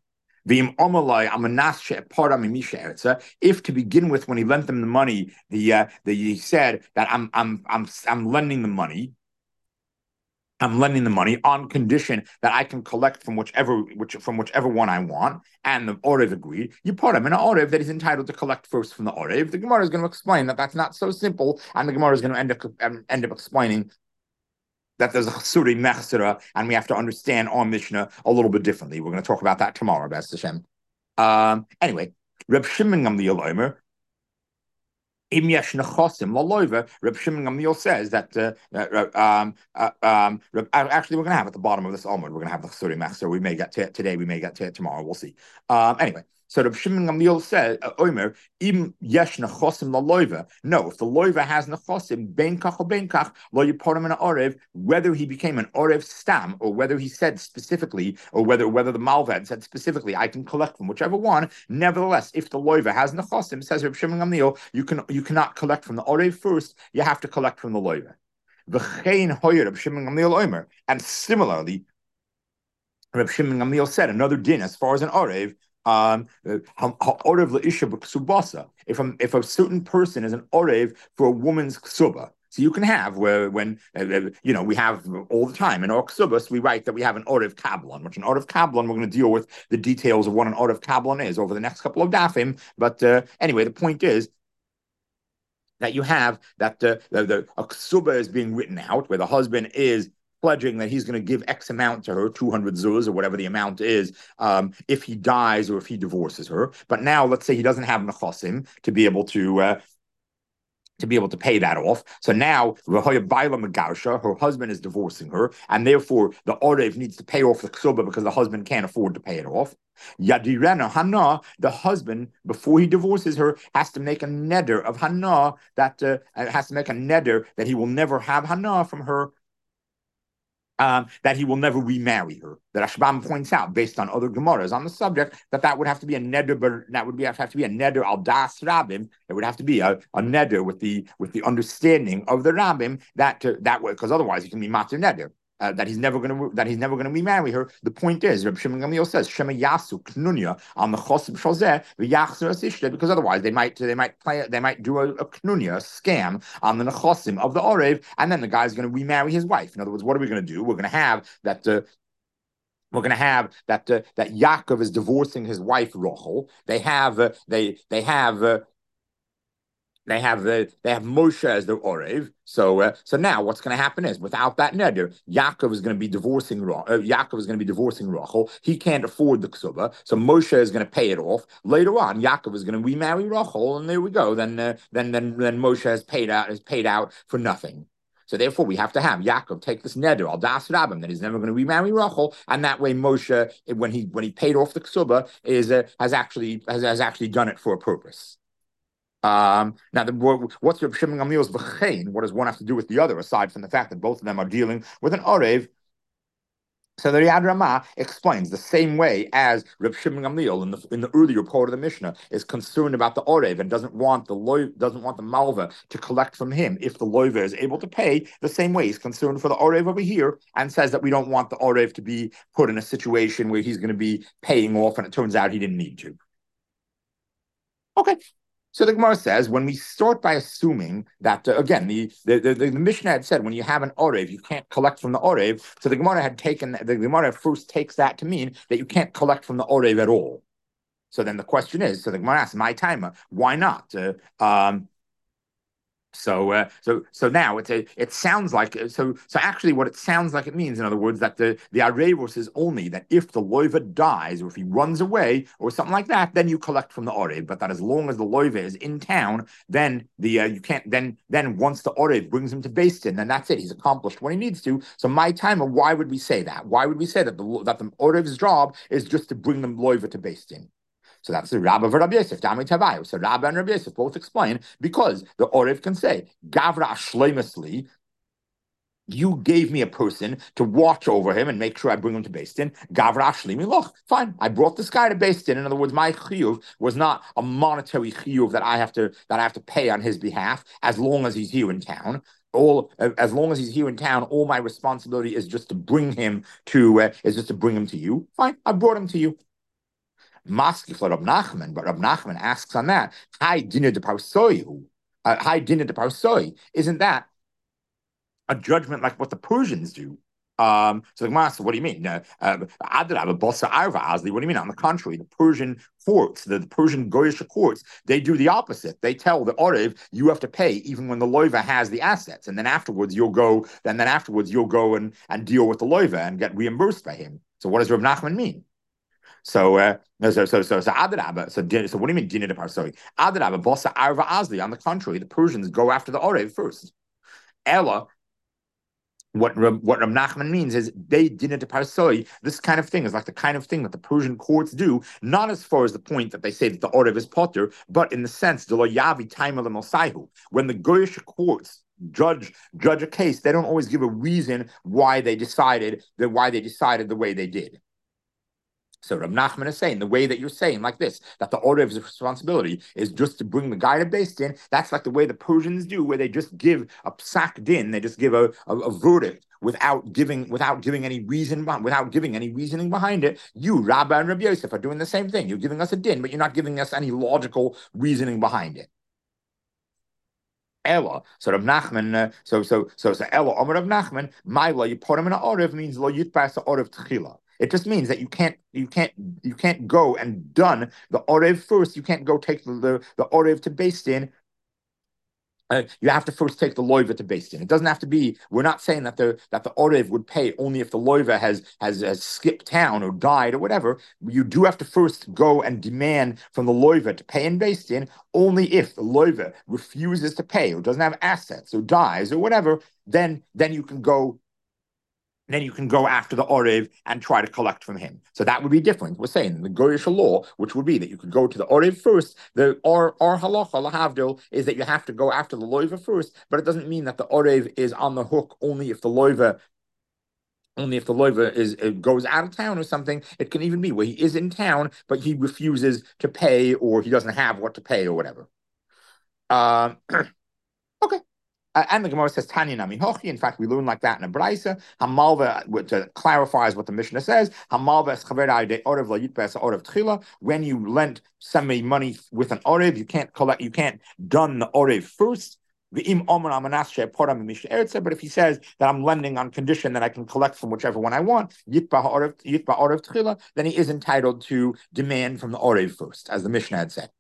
If to begin with, when he lent them the money, he said that I'm lending the money. I'm lending the money on condition that I can collect from whichever one I want, and the orev agreed. You put him in an orev that he's entitled to collect first from the orev. The Gemara is going to explain that that's not so simple, and the Gemara is going to end up explaining that there's a chasuri mechsera, and we have to understand our Mishnah a little bit differently. We're going to talk about that tomorrow, B'ez Hashem. Anyway, Reb Shimon Gamliel Omer, Im yesh nechosim laloiva, Reb Shimon Gamliel says that actually we're going to have at the bottom of this Omid, we're going to have the chasuri mechser. We may get to it today, we may get to it tomorrow. We'll see. Anyway. So Reb Shimon Gamliel said, Omer, im yesh nechosim laloiva. No, if the loiva has nechosim, bein kach or bein kach, lo yiporim in orev, whether he became an orev stam, or whether he said specifically, or whether the malvad said specifically, I can collect from whichever one. Nevertheless, if the loiva has nechosim, says Reb Shimon Gamliel, you cannot collect from the orev first. You have to collect from the loiva. V'chein hoyer Reb Shimon Gamliel Omer, and similarly, Reb Shimon Gamliel said another din as far as an orev. If a certain person is an orev for a woman's ksuba, so you can have when we have all the time in our ksubas, we write that we have an orev kablan, which an orev kablan, we're going to deal with the details of what an orev kablan is over the next couple of dafim. But anyway, the point is that you have that the ksuba is being written out where the husband is pledging that he's going to give X amount to her, 200 zuz or whatever the amount is, if he dies or if he divorces her. But now, let's say he doesn't have nechosim to be able to to be able to pay that off. So now her husband is divorcing her, and therefore the Orev needs to pay off the ksuba because the husband can't afford to pay it off. Yadirena Hana, the husband, before he divorces her, has to make a neder of Hana that has to make a neder that he will never have Hana from her. That he will never remarry her. That Rashbam points out, based on other Gemaras on the subject, that would have to be a neder, but that would have to be a neder al das Rabbim. It would have to be a neder with the understanding of the Rabbim that way, because otherwise he can be matzah neder. That he's never going to remarry her. The point is, Reb Shimon Gamliel says, Shema Yasu Knunya on the Chosim Shalzeh v'Yachzer Asishte, because otherwise they might do a Knunya, a scam on the Nechosim of the Orev, and then the guy's going to remarry his wife. In other words, what are we going to do? We're going to have that. That Yaakov is divorcing his wife Rachel. They have Moshe as their Orev. So now what's going to happen is, without that neder, Yaakov is going to be divorcing Rachel. He can't afford the ksuba, so Moshe is going to pay it off. Later on, Yaakov is going to remarry Rachel, and there we go. Then Moshe has paid out for nothing. So therefore, we have to have Yaakov take this neder al das Rabbim that he's never going to remarry Rachel, and that way Moshe, when he paid off the ksuba, has actually done it for a purpose. Now, what's Reb Shimon Gamliel's v'chein? What does one have to do with the other, aside from the fact that both of them are dealing with an orev? So the Riyad Ramah explains the same way as Reb Shimon Gamliel in the earlier part of the Mishnah is concerned about the orev and doesn't want the malva to collect from him if the loiva is able to pay. The same way he's concerned for the orev over here and says that we don't want the orev to be put in a situation where he's going to be paying off and it turns out he didn't need to. Okay. So the Gemara says, when we start by assuming that, again, the Mishnah had said when you have an Orev, you can't collect from the Orev. So the Gemara first takes that to mean that you can't collect from the Orev at all. So then the question is, so the Gemara asks, my timer, why not? So now it sounds like actually what it sounds like it means, in other words, that the arevos is only that if the loiva dies or if he runs away or something like that, then you collect from the orev. But that as long as the loiva is in town, then you can't. Then once the orev brings him to Beis Din, then that's it. He's accomplished what he needs to. So my timer, why would we say that? Why would we say that the orev's job is just to bring the loiva to Beis Din? So that's the Rabba of Rabbi Yosef, Dami Tavayu. So Rabba and Rabbi Yosef both explain, because the Orev can say, Gavra Ashlemasli, you gave me a person to watch over him and make sure I bring him to Beis Din. Gavra Ashlimi Loch. Fine, I brought this guy to Beis Din. In other words, my chiyuv was not a monetary chiyuv that I have to pay on his behalf, as long as he's here in town. As long as he's here in town, all my responsibility is just to bring him to you. Fine, I brought him to you. Maski for Rab Nachman, but Rab Nachman asks on that, Hi dinner de parsoi, isn't that a judgment like what the Persians do? So the Gemara says, what do you mean? What do you mean? On the contrary, the Persian courts, the Persian Goyish courts, they do the opposite. They tell the Orev, you have to pay even when the loiva has the assets, and then afterwards you'll go and deal with the loiva and get reimbursed by him. So what does Rab Nachman mean? So Adrabba. So what do you mean dinner de parsoi? Adrabba bossa arva azli. On the contrary, the Persians go after the Orev first. Ella. What Rab Nachman means is they dinner de parsoi. This kind of thing is like the kind of thing that the Persian courts do, not as far as the point that they say that the Orev is potter, but in the sense the lo yavi taima lemosaihu. When the Goyish courts judge a case, they don't always give a reason why they decided the way they did. So Rab Nachman is saying, the way that you're saying like this, that the Orev's responsibility is just to bring the guy to Beis Din, that's like the way the Persians do, where they just give a psak din, they just give a verdict without giving any reasoning behind it. You, Rabba and Rabbi Yosef, are doing the same thing. You're giving us a din, but you're not giving us any logical reasoning behind it. Ella, so Rav Nachman, so Ella, Omer Rav Nachman, my law, you put him in an Orev means lo yitbas Orev tchila. It just means that you can't go and done the Orev first. You can't go take the Orev to Beis Din You have to first take the loiva to Beis Din. It doesn't have to be. We're not saying that the orev would pay only if the loiva has skipped town or died or whatever. You do have to first go and demand from the loiva to pay in Beis Din. Only if the loiva refuses to pay or doesn't have assets or dies or whatever, then you can go. Then you can go after the Orev and try to collect from him. So that would be different. We're saying the Goyish law, which would be that you could go to the Orev first. Our halacha, lahavdil, is that you have to go after the Loiva first, but it doesn't mean that the Orev is on the hook only if the Loiva goes out of town or something. It can even be where he is in town, but he refuses to pay or he doesn't have what to pay or whatever. Okay. And the Gemara says Tanya Nami Hochi. In fact, we learn like that in a Braisa. Hamalva, which clarifies what the Mishnah says. Hamalva es chaver de orev lo yitbes orev tchila. When you lent somebody money with an orev, you can't dun the orev first. But if he says that I'm lending on condition that I can collect from whichever one I want, yitba orev tchila, then he is entitled to demand from the orev first, as the Mishnah had said.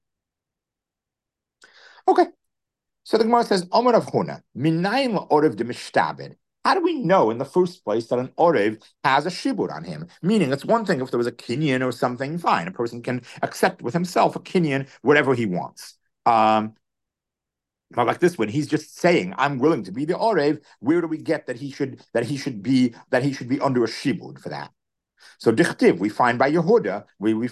Okay. So the Gemara says, Omer of Huna, minayin la'orev de mishtabed. How do we know in the first place that an orev has a shibud on him? Meaning, it's one thing if there was a kinyan or something, fine. A person can accept with himself a kinyan, whatever he wants. But like this one, he's just saying, "I'm willing to be the orev." Where do we get that he should be under a shibud for that? So dichtiv, we find by Yehuda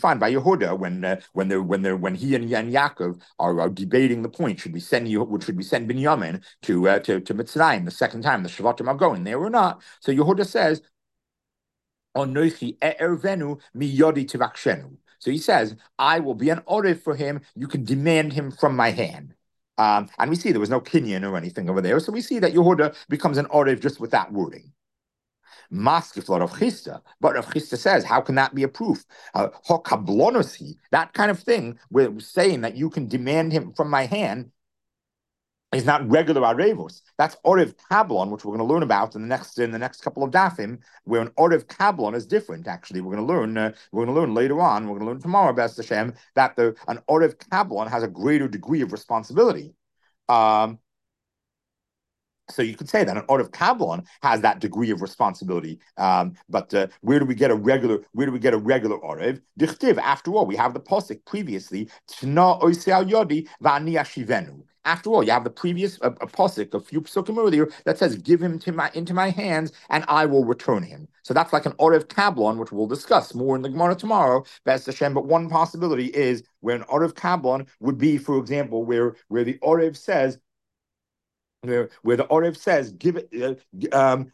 when he and Yaakov are debating the point, should we send Binyamin to Mitzrayim the second time the Shavatim are going there or not? So Yehuda says, Onochi ervenu miyodi tivakshenu. So he says, I will be an orev for him. You can demand him from my hand. And we see there was no kinyan or anything over there. So we see that Yehuda becomes an orev just with that wording. Maskiflor of Chisda, but Rav Chisda says, how can that be a proof? That kind of thing, we're saying that you can demand him from my hand, is not regular arevos. That's orev kablon, which we're going to learn about in the next couple of dafim, where an orev kablon is different. Actually, we're going to learn later on. We're going to learn tomorrow, B'ez Hashem, that an orev kablon has a greater degree of responsibility. So you could say that an orev kablon has that degree of responsibility. But where do we get a regular orev? Dichtiv. After all, we have the posik previously. Tna oisei yodi v'ani ashivenu. After all, you have the previous a posik a few psukim earlier that says, "Give him into my hands, and I will return him." So that's like an orev kablon, which we'll discuss more in the Gemara tomorrow, B'ez Hashem. But one possibility is where an orev kablon would be, for example, where the orev says, where the Orev says, give it. We're going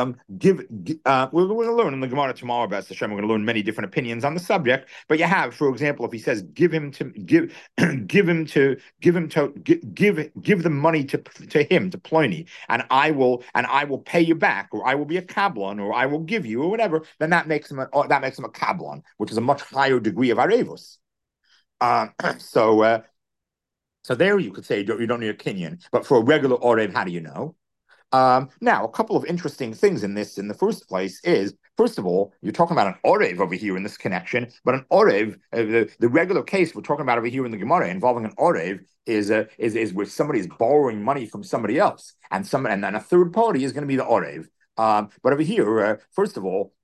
to learn in the Gemara tomorrow, B'ez Hashem. We're going to learn many different opinions on the subject. But you have, for example, if he says, give the money to him, to Pliny, and I will pay you back, or I will be a kablon, or I will give you, or whatever. Then that makes him a kablon, which is a much higher degree of arevus. So there you could say you don't need a kinyan, but for a regular orev, how do you know? Now, a couple of interesting things in this in the first place is, first of all, you're talking about an orev over here in this connection, but an orev, the regular case we're talking about over here in the Gemara involving an orev is where somebody is borrowing money from somebody else, and then a third party is going to be the orev. But over here, first of all,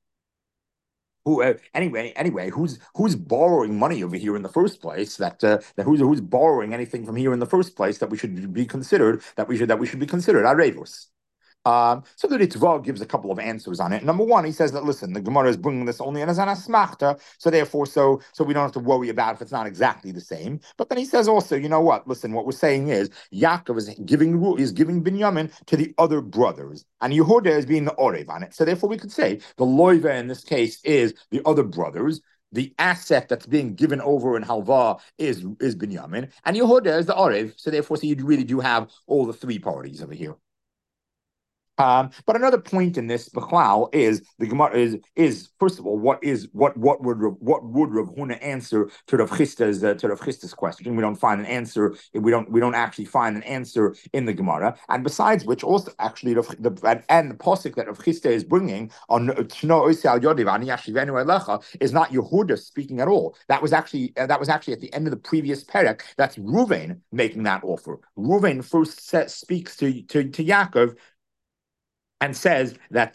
who's borrowing money over here in the first place? Who's borrowing anything from here in the first place that we should be considered arevus? So the Ritva gives a couple of answers on it. Number one, he says that, listen, the Gemara is bringing this only as an asmachta, so therefore, so we don't have to worry about if it's not exactly the same. But then he says also, you know what? Listen, what we're saying is Yaakov is giving Binyamin to the other brothers, and Yehuda is being the orev on it. So therefore, we could say the loiva in this case is the other brothers. The asset that's being given over in halva is Binyamin, and Yehuda is the orev. So therefore, you really do have all the three parties over here. But another point in this Bechlal is the Gemara is first of all what would Rav Huna answer to Rav Chisda's question? We don't find an answer. We don't actually find an answer in the Gemara. And besides which, also actually the pasuk that Rav Chisda is bringing on Tno Oisei Al Yodiv Ani Yashivenu Elecha is not Yehuda speaking at all. That was actually at the end of the previous perek. That's Ruvain making that offer. Ruvain first speaks to Yaakov and says that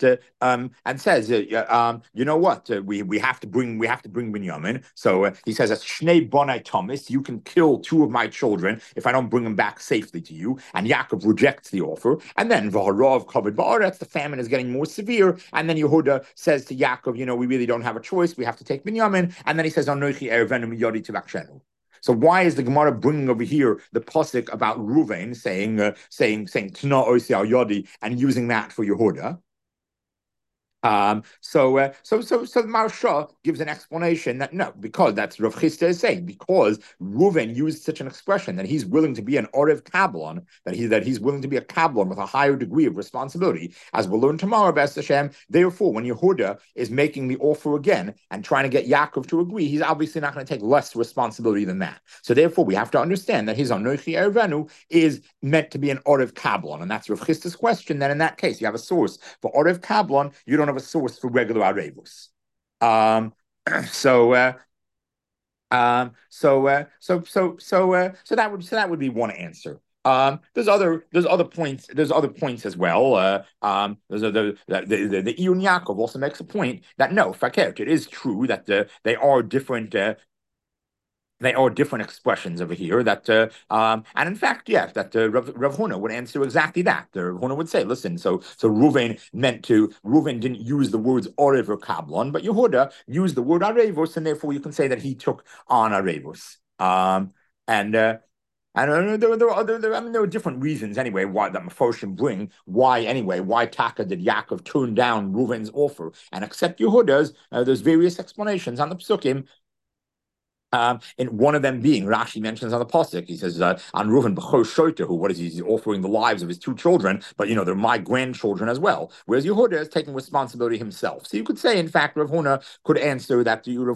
you know what, we have to bring Binyamin. So he says that Shnei Bonai Thomas, you can kill two of my children if I don't bring them back safely to you. And Yaakov rejects the offer. And then Vaharov covered Ba'aretz, the famine is getting more severe. And then Yehuda says to Yaakov, we really don't have a choice. We have to take Binyamin. And then he says, Anochi Erevenu Miyodi Tivakshenu. So why is the Gemara bringing over here the pasuk about Ruvain saying Tna Oisei Al Yodi and using that for Yehuda? So Marsha gives an explanation that no, because that's Rav Chisda is saying, because Reuven used such an expression that he's willing to be an Orev Kablon, that he's willing to be a Kablon with a higher degree of responsibility, as we'll learn tomorrow, B'ez Hashem. Therefore, when Yehuda is making the offer again and trying to get Yaakov to agree, he's obviously not going to take less responsibility than that. So therefore, we have to understand that his Anochi Erevenu is meant to be an Orev Kablon, and that's Rav Chisda's question. Then in that case, you have a source for Orev Kablon. You don't have a source for regular arevus. So that would be one answer. There's other points as well. There's the Iyun Yaakov also makes a point that no, fakert, it is true that they are different. They are different expressions over here. And in fact, yes, that Rav Huna would answer exactly that. Rav Huna would say, listen, so Reuven didn't use the words Orev or Kablon, but Yehuda used the word Arevos, and therefore you can say that he took on Arevos. And there are different reasons anyway why that Mefoshim bring why Taka did Yaakov turn down Reuven's offer and accept Yehuda's. There's various explanations on the Psukim. And one of them being, Rashi mentions on the pasuk, he says, on Reuven B'chor Shoiter, who he's offering the lives of his two children, but they're my grandchildren as well. Whereas Yehuda is taking responsibility himself. So you could say, in fact, Rav Huna could answer that in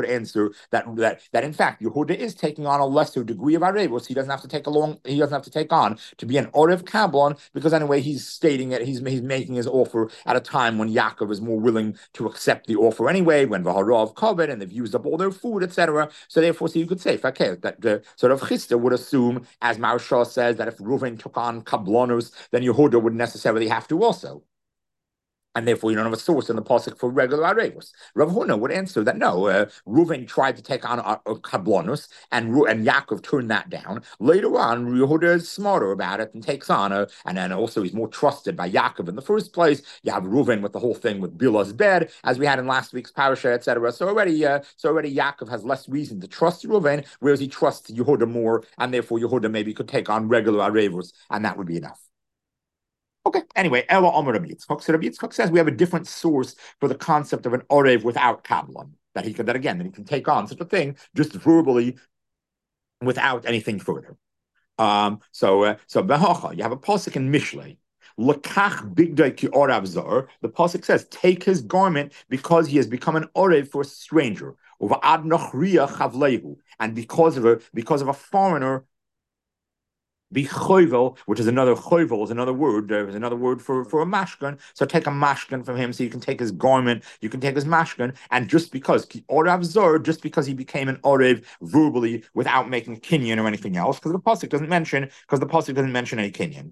fact Yehuda is taking on a lesser degree of arevos. He doesn't have to take on to be an Orev Kablon, because anyway he's stating it. He's making his offer at a time when Yaakov is more willing to accept the offer anyway, when Vaharav covered and they've used up all their food, etc. So therefore, you could say, fakir, that the sort of Chisda would assume, as Marsha says, that if Reuven took on Kablonus, then Yehuda wouldn't necessarily have to also. And therefore, you don't have a source in the pasuk for regular arevos. Rav Huna would answer that no, Reuven tried to take on a Kablonus, and Yaakov turned that down. Later on, Yehuda is smarter about it and takes on and then also he's more trusted by Yaakov in the first place. You have Reuven with the whole thing with Bilah's bed, as we had in last week's parasha, etc. So already Yaakov has less reason to trust Reuven, whereas he trusts Yehuda more, and therefore Yehuda maybe could take on regular arevos, and that would be enough. Okay, anyway, Ella Omer Rabbi Yitzchak. So Rabbi Yitzchak says we have a different source for the concept of an Orev without Kablon, that he can take on such a thing just verbally without anything further. So Behacha, you have a pasuk in Mishlei. Lekach bigdai ki orav zar. The pasuk says, take his garment because he has become an Orev for a stranger. Uva'ad nochriya chavlehu. And because of a foreigner, B'choivel, which is another choivel, is another word. There is another word for a mashkan. So take a mashkan from him, so you can take his garment, you can take his mashkan, and just because orav zor, just because he became an orev verbally without making a kinyan or anything else, because the pasuk doesn't mention any kinyan.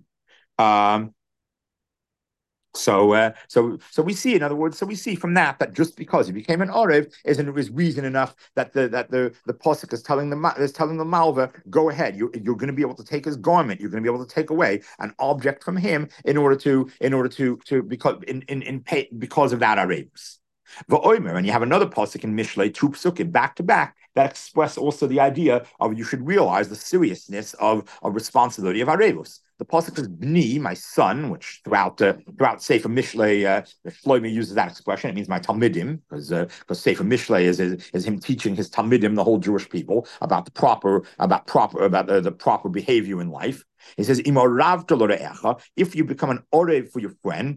So we see, in other words, we see from that just because he became an Orev is reason enough that the pasuk is telling the Malva, go ahead, you're going to be able to take his garment, you're going to be able to take away an object from him because of that Arevus. And you have another pasuk in Mishlei, two psukim back to back, that express also the idea of you should realize the seriousness of responsibility of Arevus. The pasuk says "bni," my son, which throughout Sefer Mishlei, Shlomo uses that expression. It means my talmidim, because Sefer Mishlei is him teaching his talmidim, the whole Jewish people, about the proper behavior in life. He says, if you become an orev for your friend,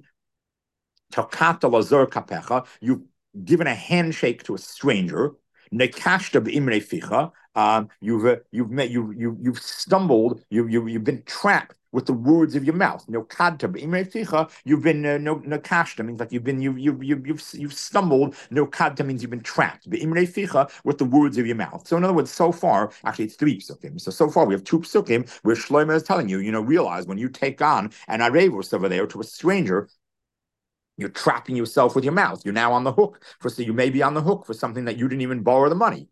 you've given a handshake to a stranger. You've stumbled. You've been trapped with the words of your mouth. You've been nakashta means like you've stumbled. Kadta means you've been trapped. With the words of your mouth. So in other words, so far, actually it's 3 psukim. So far we have 2 psukim where Shlomo is telling you, realize when you take on an arevos over there to a stranger, you're trapping yourself with your mouth. You're now on the hook you may be on the hook for something that you didn't even borrow the money.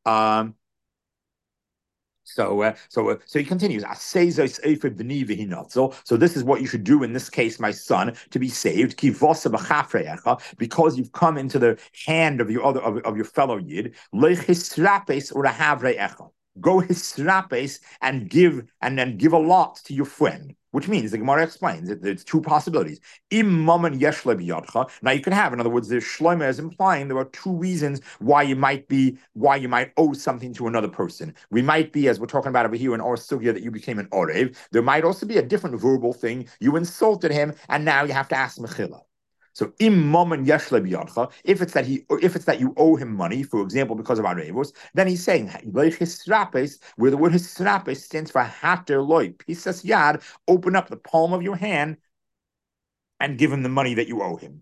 So he continues. So this is what you should do in this case, my son, to be saved. Because you've come into the hand of your fellow yid. Go hisrapes and give a lot to your friend. Which means the Gemara explains that there's 2 possibilities. Now you can have, in other words, the Shlomo is implying there are 2 reasons why you might owe something to another person. We might be, as we're talking about over here in our sugya, that you became an orev. There might also be a different verbal thing. You insulted him, and now you have to ask mechila. So if it's that you owe him money, for example, because of arevos, then he's saying where the word hisrapes stands for hater loy pisas yad, open up the palm of your hand and give him the money that you owe him.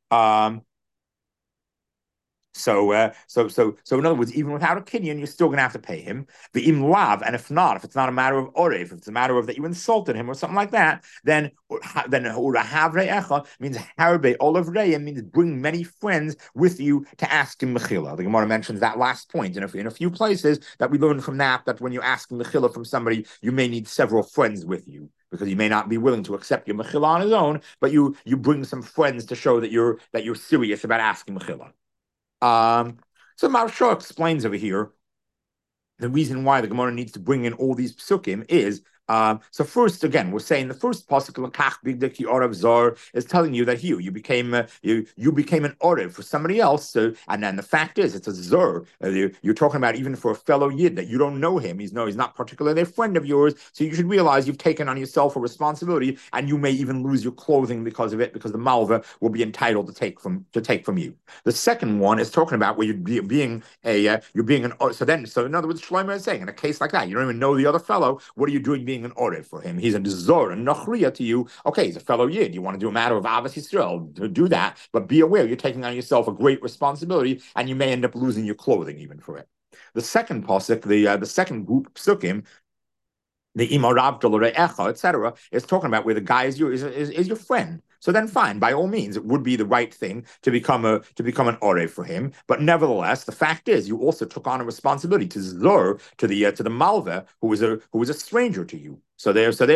So in other words, even without a kinyan, you're still going to have to pay him the im lav, and if it's not a matter of orev, if it's a matter of that you insulted him or something like that, then urahavre'echa means harbe olav re'im means bring many friends with you to ask him mechila. The Gemara mentions that last point in a few places that we learn from that when you ask mechila from somebody, you may need several friends with you, because he may not be willing to accept your mechila on his own, but you bring some friends to show that you're serious about asking mechila. So Maharsha explains over here the reason why the Gemara needs to bring in all these psukim is so first, again, we're saying the first pasuk l'kach bigdaki orav zar is telling you that you became an orav for somebody else. And then the fact is, it's a zar. You're talking about even for a fellow yid that you don't know him. He's not particularly a friend of yours. So you should realize you've taken on yourself a responsibility, and you may even lose your clothing because of it, because the malva will be entitled to take from you. The second one is talking about where you're being an so in other words, Shlomo is saying in a case like that, you don't even know the other fellow. What are you doing being an orev for him? He's a zor and nachriya to you. Okay, he's a fellow yid. You want to do a matter of avos Yisrael, to do that, but be aware you're taking on yourself a great responsibility, and you may end up losing your clothing even for it. The second pasuk, the second group psukim, the imarav echa, etc., is talking about where the guy is your friend. So then, fine. By all means, it would be the right thing to become an orev for him. But nevertheless, the fact is, you also took on a responsibility to zor to the malva who was a stranger to you. So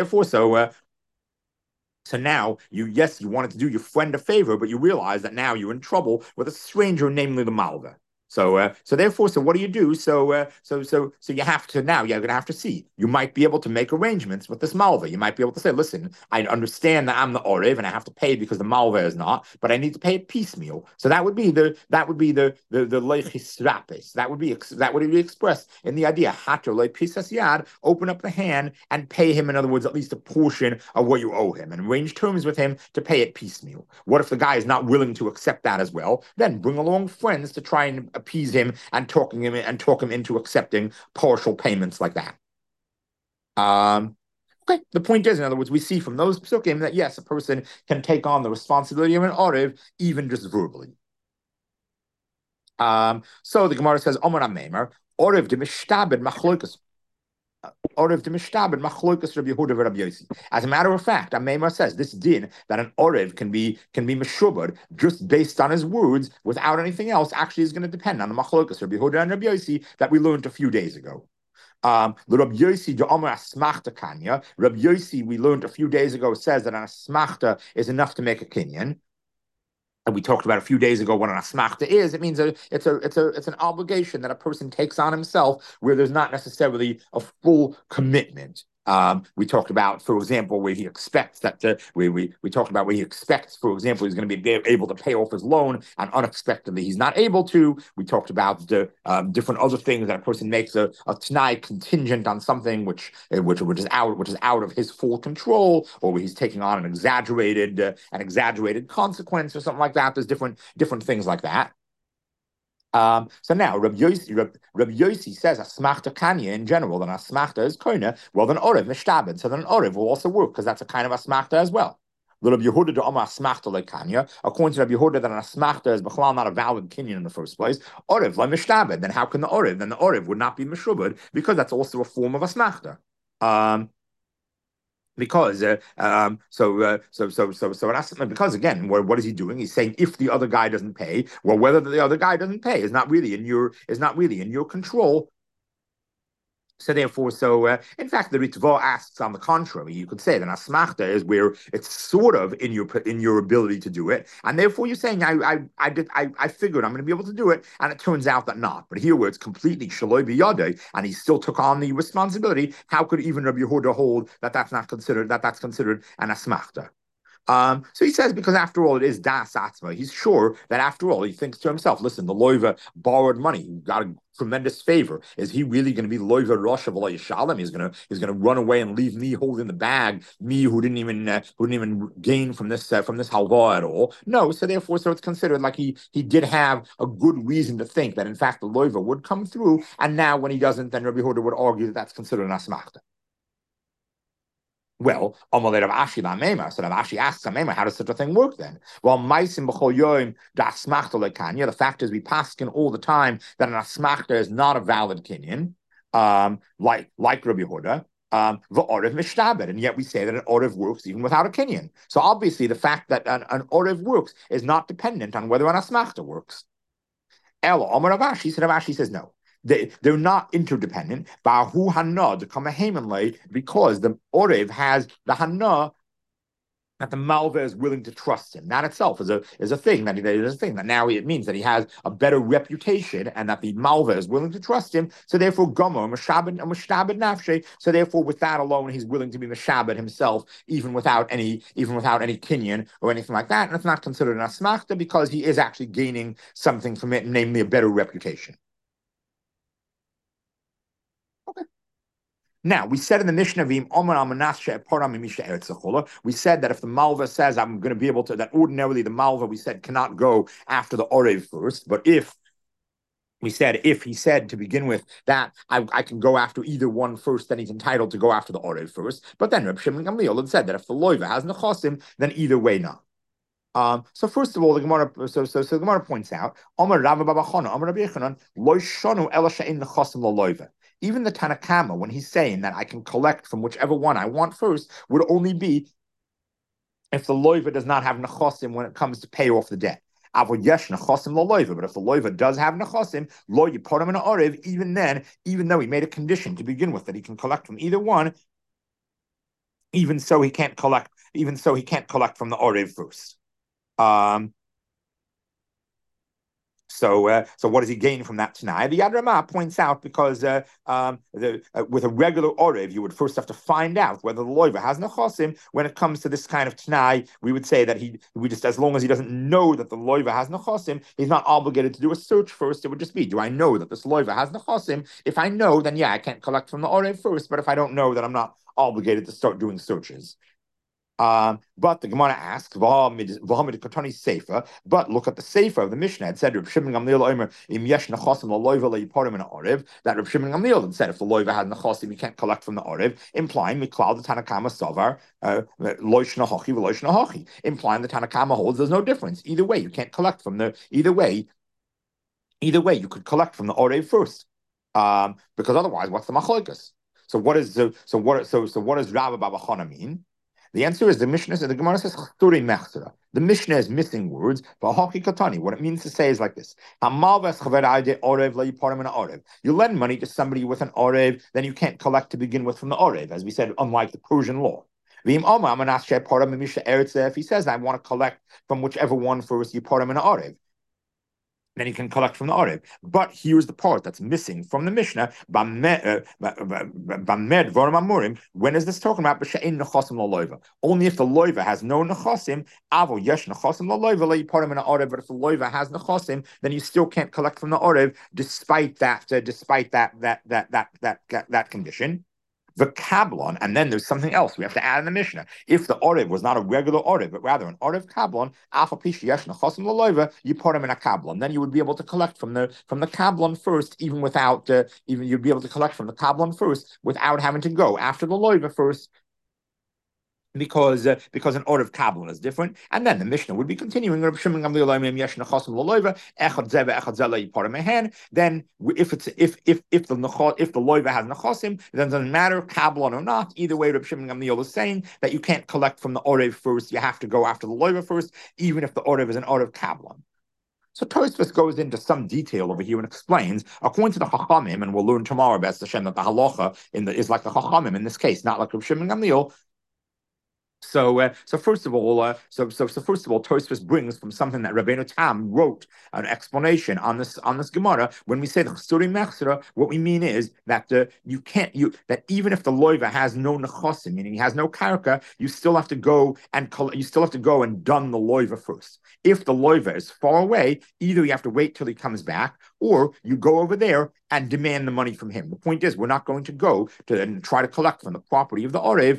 now you wanted to do your friend a favor, but you realize that now you're in trouble with a stranger, namely the malva. So what do you do? So you have to, now you're going to have to see. You might be able to make arrangements with this malva. You might be able to say, listen, I understand that I'm the orev and I have to pay because the malva is not, but I need to pay it piecemeal. So that would be the leichisrapes. That would be expressed in the idea hater le pisas yad, open up the hand and pay him. In other words, at least a portion of what you owe him, and arrange terms with him to pay it piecemeal. What if the guy is not willing to accept that as well? Then bring along friends to try and appease him and talk him into accepting partial payments like that. Okay, the point is, in other words, we see from those psukim that yes, a person can take on the responsibility of an orev even just verbally. So the Gemara says, Omer Ameimer, orev de mishtabed machlokas. As a matter of fact, Ameimer says this din that an orev can be meshubad just based on his words without anything else actually is going to depend on the machlokas Rabbi Yehuda and Rabbi Yossi that we learned a few days ago. The Rabbi Yossi de Omer asmachta kanya. Rabbi Yossi we learned a few days ago says that an asmachta is enough to make a kinyan. And we talked about a few days ago what an asmachta is. It means it's an obligation that a person takes on himself where there's not necessarily a full commitment. We talked about, for example, where he expects that we talked about where he expects, for example, he's going to be able to pay off his loan, and unexpectedly he's not able to. We talked about the different other things that a person makes a t'nai contingent on something which is out of his full control, or where he's taking on an exaggerated consequence or something like that. There's different things like that. So now Rabbi Yossi says asmachta kanya in general, then asmachta is koina. Well, then orev mishtabed. So then an orev will also work because that's a kind of asmachta as well. Rabbi Yehuda to Amar asmachta like kanya. According to Rabbi Yehuda, that an asmachta is b'chalal not a valid kinyan in the first place. Orev like mishtabed. Then how can the orev? Then the orev would not be mishubed because that's also a form of asmachta. Because because again, what is he doing? He's saying if the other guy doesn't pay, well, whether the other guy doesn't pay is not really in your control. So therefore, in fact, the Ritva asks on the contrary. You could say that asmachta is where it's sort of in your ability to do it, and therefore you're saying I figured I'm going to be able to do it, and it turns out that not. But here, where it's completely shaloi biyadei, and he still took on the responsibility, how could even Rabbi Yehuda hold that that's considered an asmachta? So he says, because after all, it is das atzma. He's sure that after all, he thinks to himself, listen, the loiva borrowed money. He got a tremendous favor. Is he really going to be loiva rosh of yishalem? He's going to run away and leave me holding the bag, me who didn't even gain from this halva at all. No, so therefore, it's considered like he did have a good reason to think that in fact the loiva would come through, and now when he doesn't, then Rabbi Yehuda would argue that that's considered an asmachta. Well, Amalei Rav Ashi Lamema. So Rav Ashi asks Lamema, how does such a thing work then? Well, Maisim B'chol Yoim Dasmachta Lekanya. The fact is, we paskin all the time that an asmachta is not a valid kinyan, like Rabbi Yehuda. The orev mishtabed, and yet we say that an orev works even without a kinyan. So obviously, the fact that an orev works is not dependent on whether an asmachta works. Elo Amar Rav Ashi. So Rav Ashi says no. They're not interdependent. Because the Orev has the Hana that the Malva is willing to trust him. That itself is a thing that now it means that he has a better reputation and that the Malva is willing to trust him. So therefore, Gomer Meshabed Nafshe. So therefore, with that alone, he's willing to be Meshabed himself, even without any kinyan or anything like that. And it's not considered an asmachta because he is actually gaining something from it, namely a better reputation. Now, we said in the Mishnah, we said that if the Malva says, I'm going to be able to, that ordinarily the Malva, we said, cannot go after the Orev first, but if he said to begin with that I can go after either one first, then he's entitled to go after the Orev first. But then Reb Shimon Gamliel had said that if the Loiva has Nechosim, then either way not. So first of all, the Gemara the Gemara points out, Amar Rabba Baba Chana, Amar Rabbi Yechanan, Lo shonu ela she'ein nechasim lo'loiva. Even the Tanakama, when he's saying that I can collect from whichever one I want first, would only be if the loiva does not have nechasim when it comes to pay off the debt. Avod yesh nechasim lo'loiva, but if the loiva does have nechasim, lo yiporim in orev. Even then, even though he made a condition to begin with that he can collect from either one, even so he can't collect from the orev first. So what does he gain from that Tanai? The Yad Ramah points out because with a regular Orev, you would first have to find out whether the Loiva has Nechosim. When it comes to this kind of Tanai, we would say that as long as he doesn't know that the Loiva has Nechosim, he's not obligated to do a search first. It would just be, do I know that this Loiva has Nechosim? If I know, then yeah, I can't collect from the Orev first. But if I don't know, then I'm not obligated to start doing searches. But the Gemara asks, but look at the Sefer of the Mishnah. It said, Reb Shimon Gamliel Omer, Im yesh nechosim lo'loiva le'yiporim in ha'orev, that Reb Shimon Gamliel had said, if the loiva had nechosim, you can't collect from the orev, implying Miklal the Tanakama Savar, loish nahochi v'loish nahochi, implying the Tanakama holds there's no difference. Either way, you can't collect from either way, you could collect from the orev first. Because otherwise, what's the machlokas? So what does Rabba Baba Chana mean? The answer is the Gemara says the Mishnah is missing words. What it means to say is like this: you lend money to somebody with an orev, then you can't collect to begin with from the orev, as we said, unlike the Persian law. If he says I want to collect from whichever one first, you put him in an orev. then he can collect from the Orev. But here's the part that's missing from the Mishnah. When is this talking about? Only if the loiva has no nechasim, avo yesh nechasim loiva, let you put him in an Orev. But if the loiva has nechasim, then you still can't collect from the Orev, despite that condition. The kablon, and then there's something else we have to add in the Mishnah. If the orev was not a regular orev, but rather an orev kablon, you put him in a kablon. Then you would be able to collect from the kablon first, even without even you'd be able to collect from the kablon first without having to go after the loiva first. Because an order of Kabbalah is different, and then the Mishnah would be continuing. Then, if the loiva has nechasim, then it doesn't matter Kabbalah or not. Either way, Reb Shimon Gamliel is saying that you can't collect from the orev first; you have to go after the loiva first, even if the orev is an order of Kabbalah. So Tosfos goes into some detail over here and explains, according to the Chachamim, and we'll learn tomorrow about Hashem that the halacha is like the Chachamim in this case, not like Reb Shimon Gamliel. So first of all, Tosfos brings from something that Rabbeinu Tam wrote an explanation on this Gemara. When we say the Chesuri Mechsera, what we mean is that that even if the loiva has no nechasim, meaning he has no karka, you still have to go and dun the loiva first. If the loiva is far away, either you have to wait till he comes back, or you go over there and demand the money from him. The point is, we're not going to go to and try to collect from the property of the orev,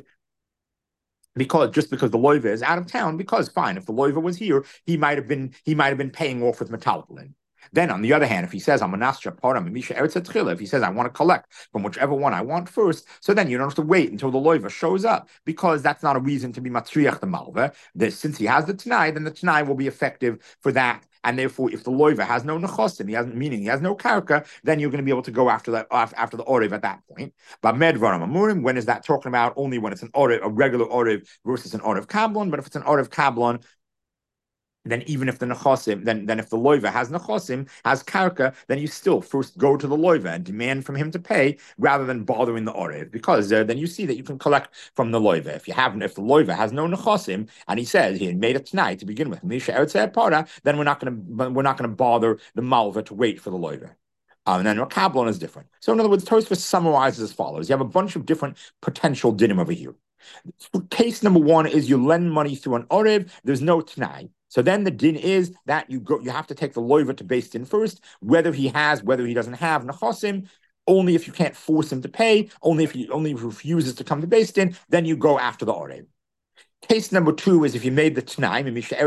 because the loiva is out of town. Because fine, if the loiva was here, he might have been paying off with metalpolin. Then on the other hand, if he says I'm a nascha param misha eretz tchila, if he says I want to collect from whichever one I want first, so then you don't have to wait until the loiva shows up, because that's not a reason to be matriach the malva. Since he has the tanai, then the tanai will be effective for that. And therefore, if the loiva has no nechasim, he has no karka, then you're going to be able to go after the orev at that point. But medvarim amurim, when is that talking about? Only when it's an orev, a regular orev versus an orev kablon. But if it's an orev kablon, then even if the nechasim, then if the loiva has nechasim, has karka, then you still first go to the loiva and demand from him to pay, rather than bothering the orev, because then you see that you can collect from the loiva. If the loiva has no nechasim, and he says he had made it tonight to begin with, misha eretz para, then we're not going to bother the malva to wait for the loiva. And then Kablon is different. So in other words, Tosfos summarizes as follows: you have a bunch of different potential dinim over here. Case number one is you lend money through an orev. There's no t'nai. So then the din is that you have to take the loiva to Beis Din first, whether he doesn't have nechasim. Only if you can't force him to pay, only if he refuses to come to Beis Din, then you go after the orev. Case number two is if you made the t'nai,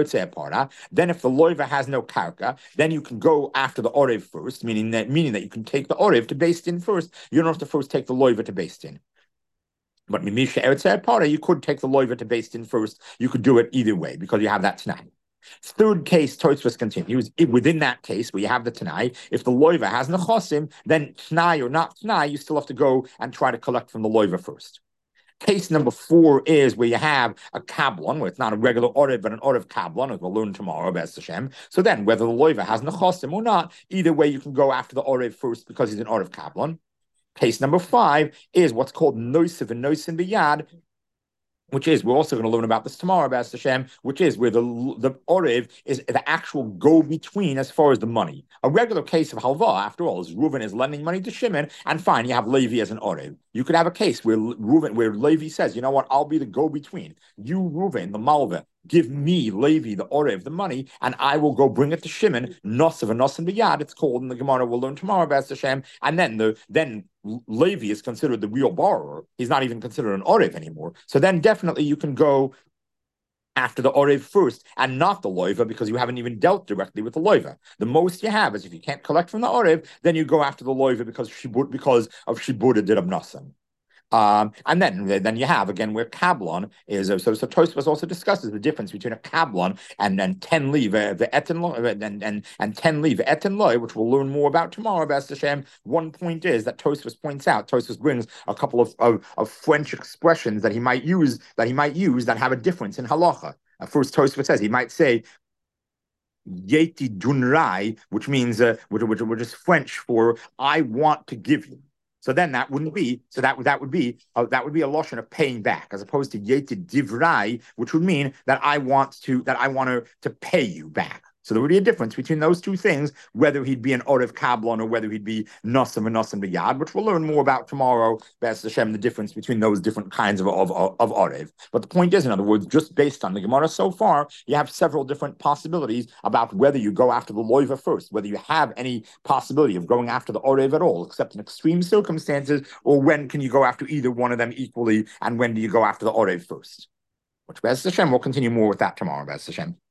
then if the loiva has no karka, then you can go after the orev first, meaning that you can take the orev to Beis Din first. You don't have to first take the loiva to Beis Din. But Mimisha Eretz Para, you could take the loiva to Beis Din first. You could do it either way because you have that t'nai. Third case, Tosfos continues, within that case where you have the t'nai, if the loiva has nechasim, then t'nai or not t'nai, you still have to go and try to collect from the loiva first. Case number four is where you have a kablon, where it's not a regular orev, but an orev kablon, as we'll learn tomorrow, Be'ez Hashem. So then, whether the loiva has nechasim or not, either way you can go after the orev first because he's an orev kablon. Case number five is what's called noisiv and noisin biyad, which is, we're also going to learn about this tomorrow, Be'ez Hashem, which is where the orev is the actual go-between as far as the money. A regular case of halva, after all, is Reuven is lending money to Shimon, and fine, you have Levi as an orev. You could have a case where Levi says, you know what, I'll be the go-between. You, Reuven, the malva, give me, Levi, the orev, the money, and I will go bring it to Shimon, nosav and nosim biyad, it's called in the Gemara, we'll learn tomorrow, Be'ez Hashem, and then Levi is considered the real borrower. He's not even considered an orev anymore. So then definitely you can go after the orev first and not the loiva, because you haven't even dealt directly with the loiva. The most you have is if you can't collect from the orev, then you go after the loiva because of shibura dirab nasan. And then you have again where kablon is. So Tosfos also discusses the difference between a kablon and then 10 li the etin lo and 10 li the etin loy, which we'll learn more about tomorrow. Be'ez Hashem. One point is that Tosfos points out. Tosfos brings a couple of French expressions that he might use that have a difference in halacha. First, Tosfos says he might say yeti dunrai, which means which is French for I want to give you. So then that wouldn't be. So that would be a loshon of paying back, as opposed to yetid divrai, which would mean that I want to pay you back. So there would be a difference between those two things, whether he'd be an Orev Kablon or whether he'd be Nasim and Nasim B'Yad, which we'll learn more about tomorrow, Be'ez Hashem, the difference between those different kinds of Orev. But the point is, in other words, just based on the Gemara so far, you have several different possibilities about whether you go after the Loiva first, whether you have any possibility of going after the Orev at all, except in extreme circumstances, or when can you go after either one of them equally, and when do you go after the Orev first? Which Be'ez Hashem, we'll continue more with that tomorrow, Be'ez Hashem.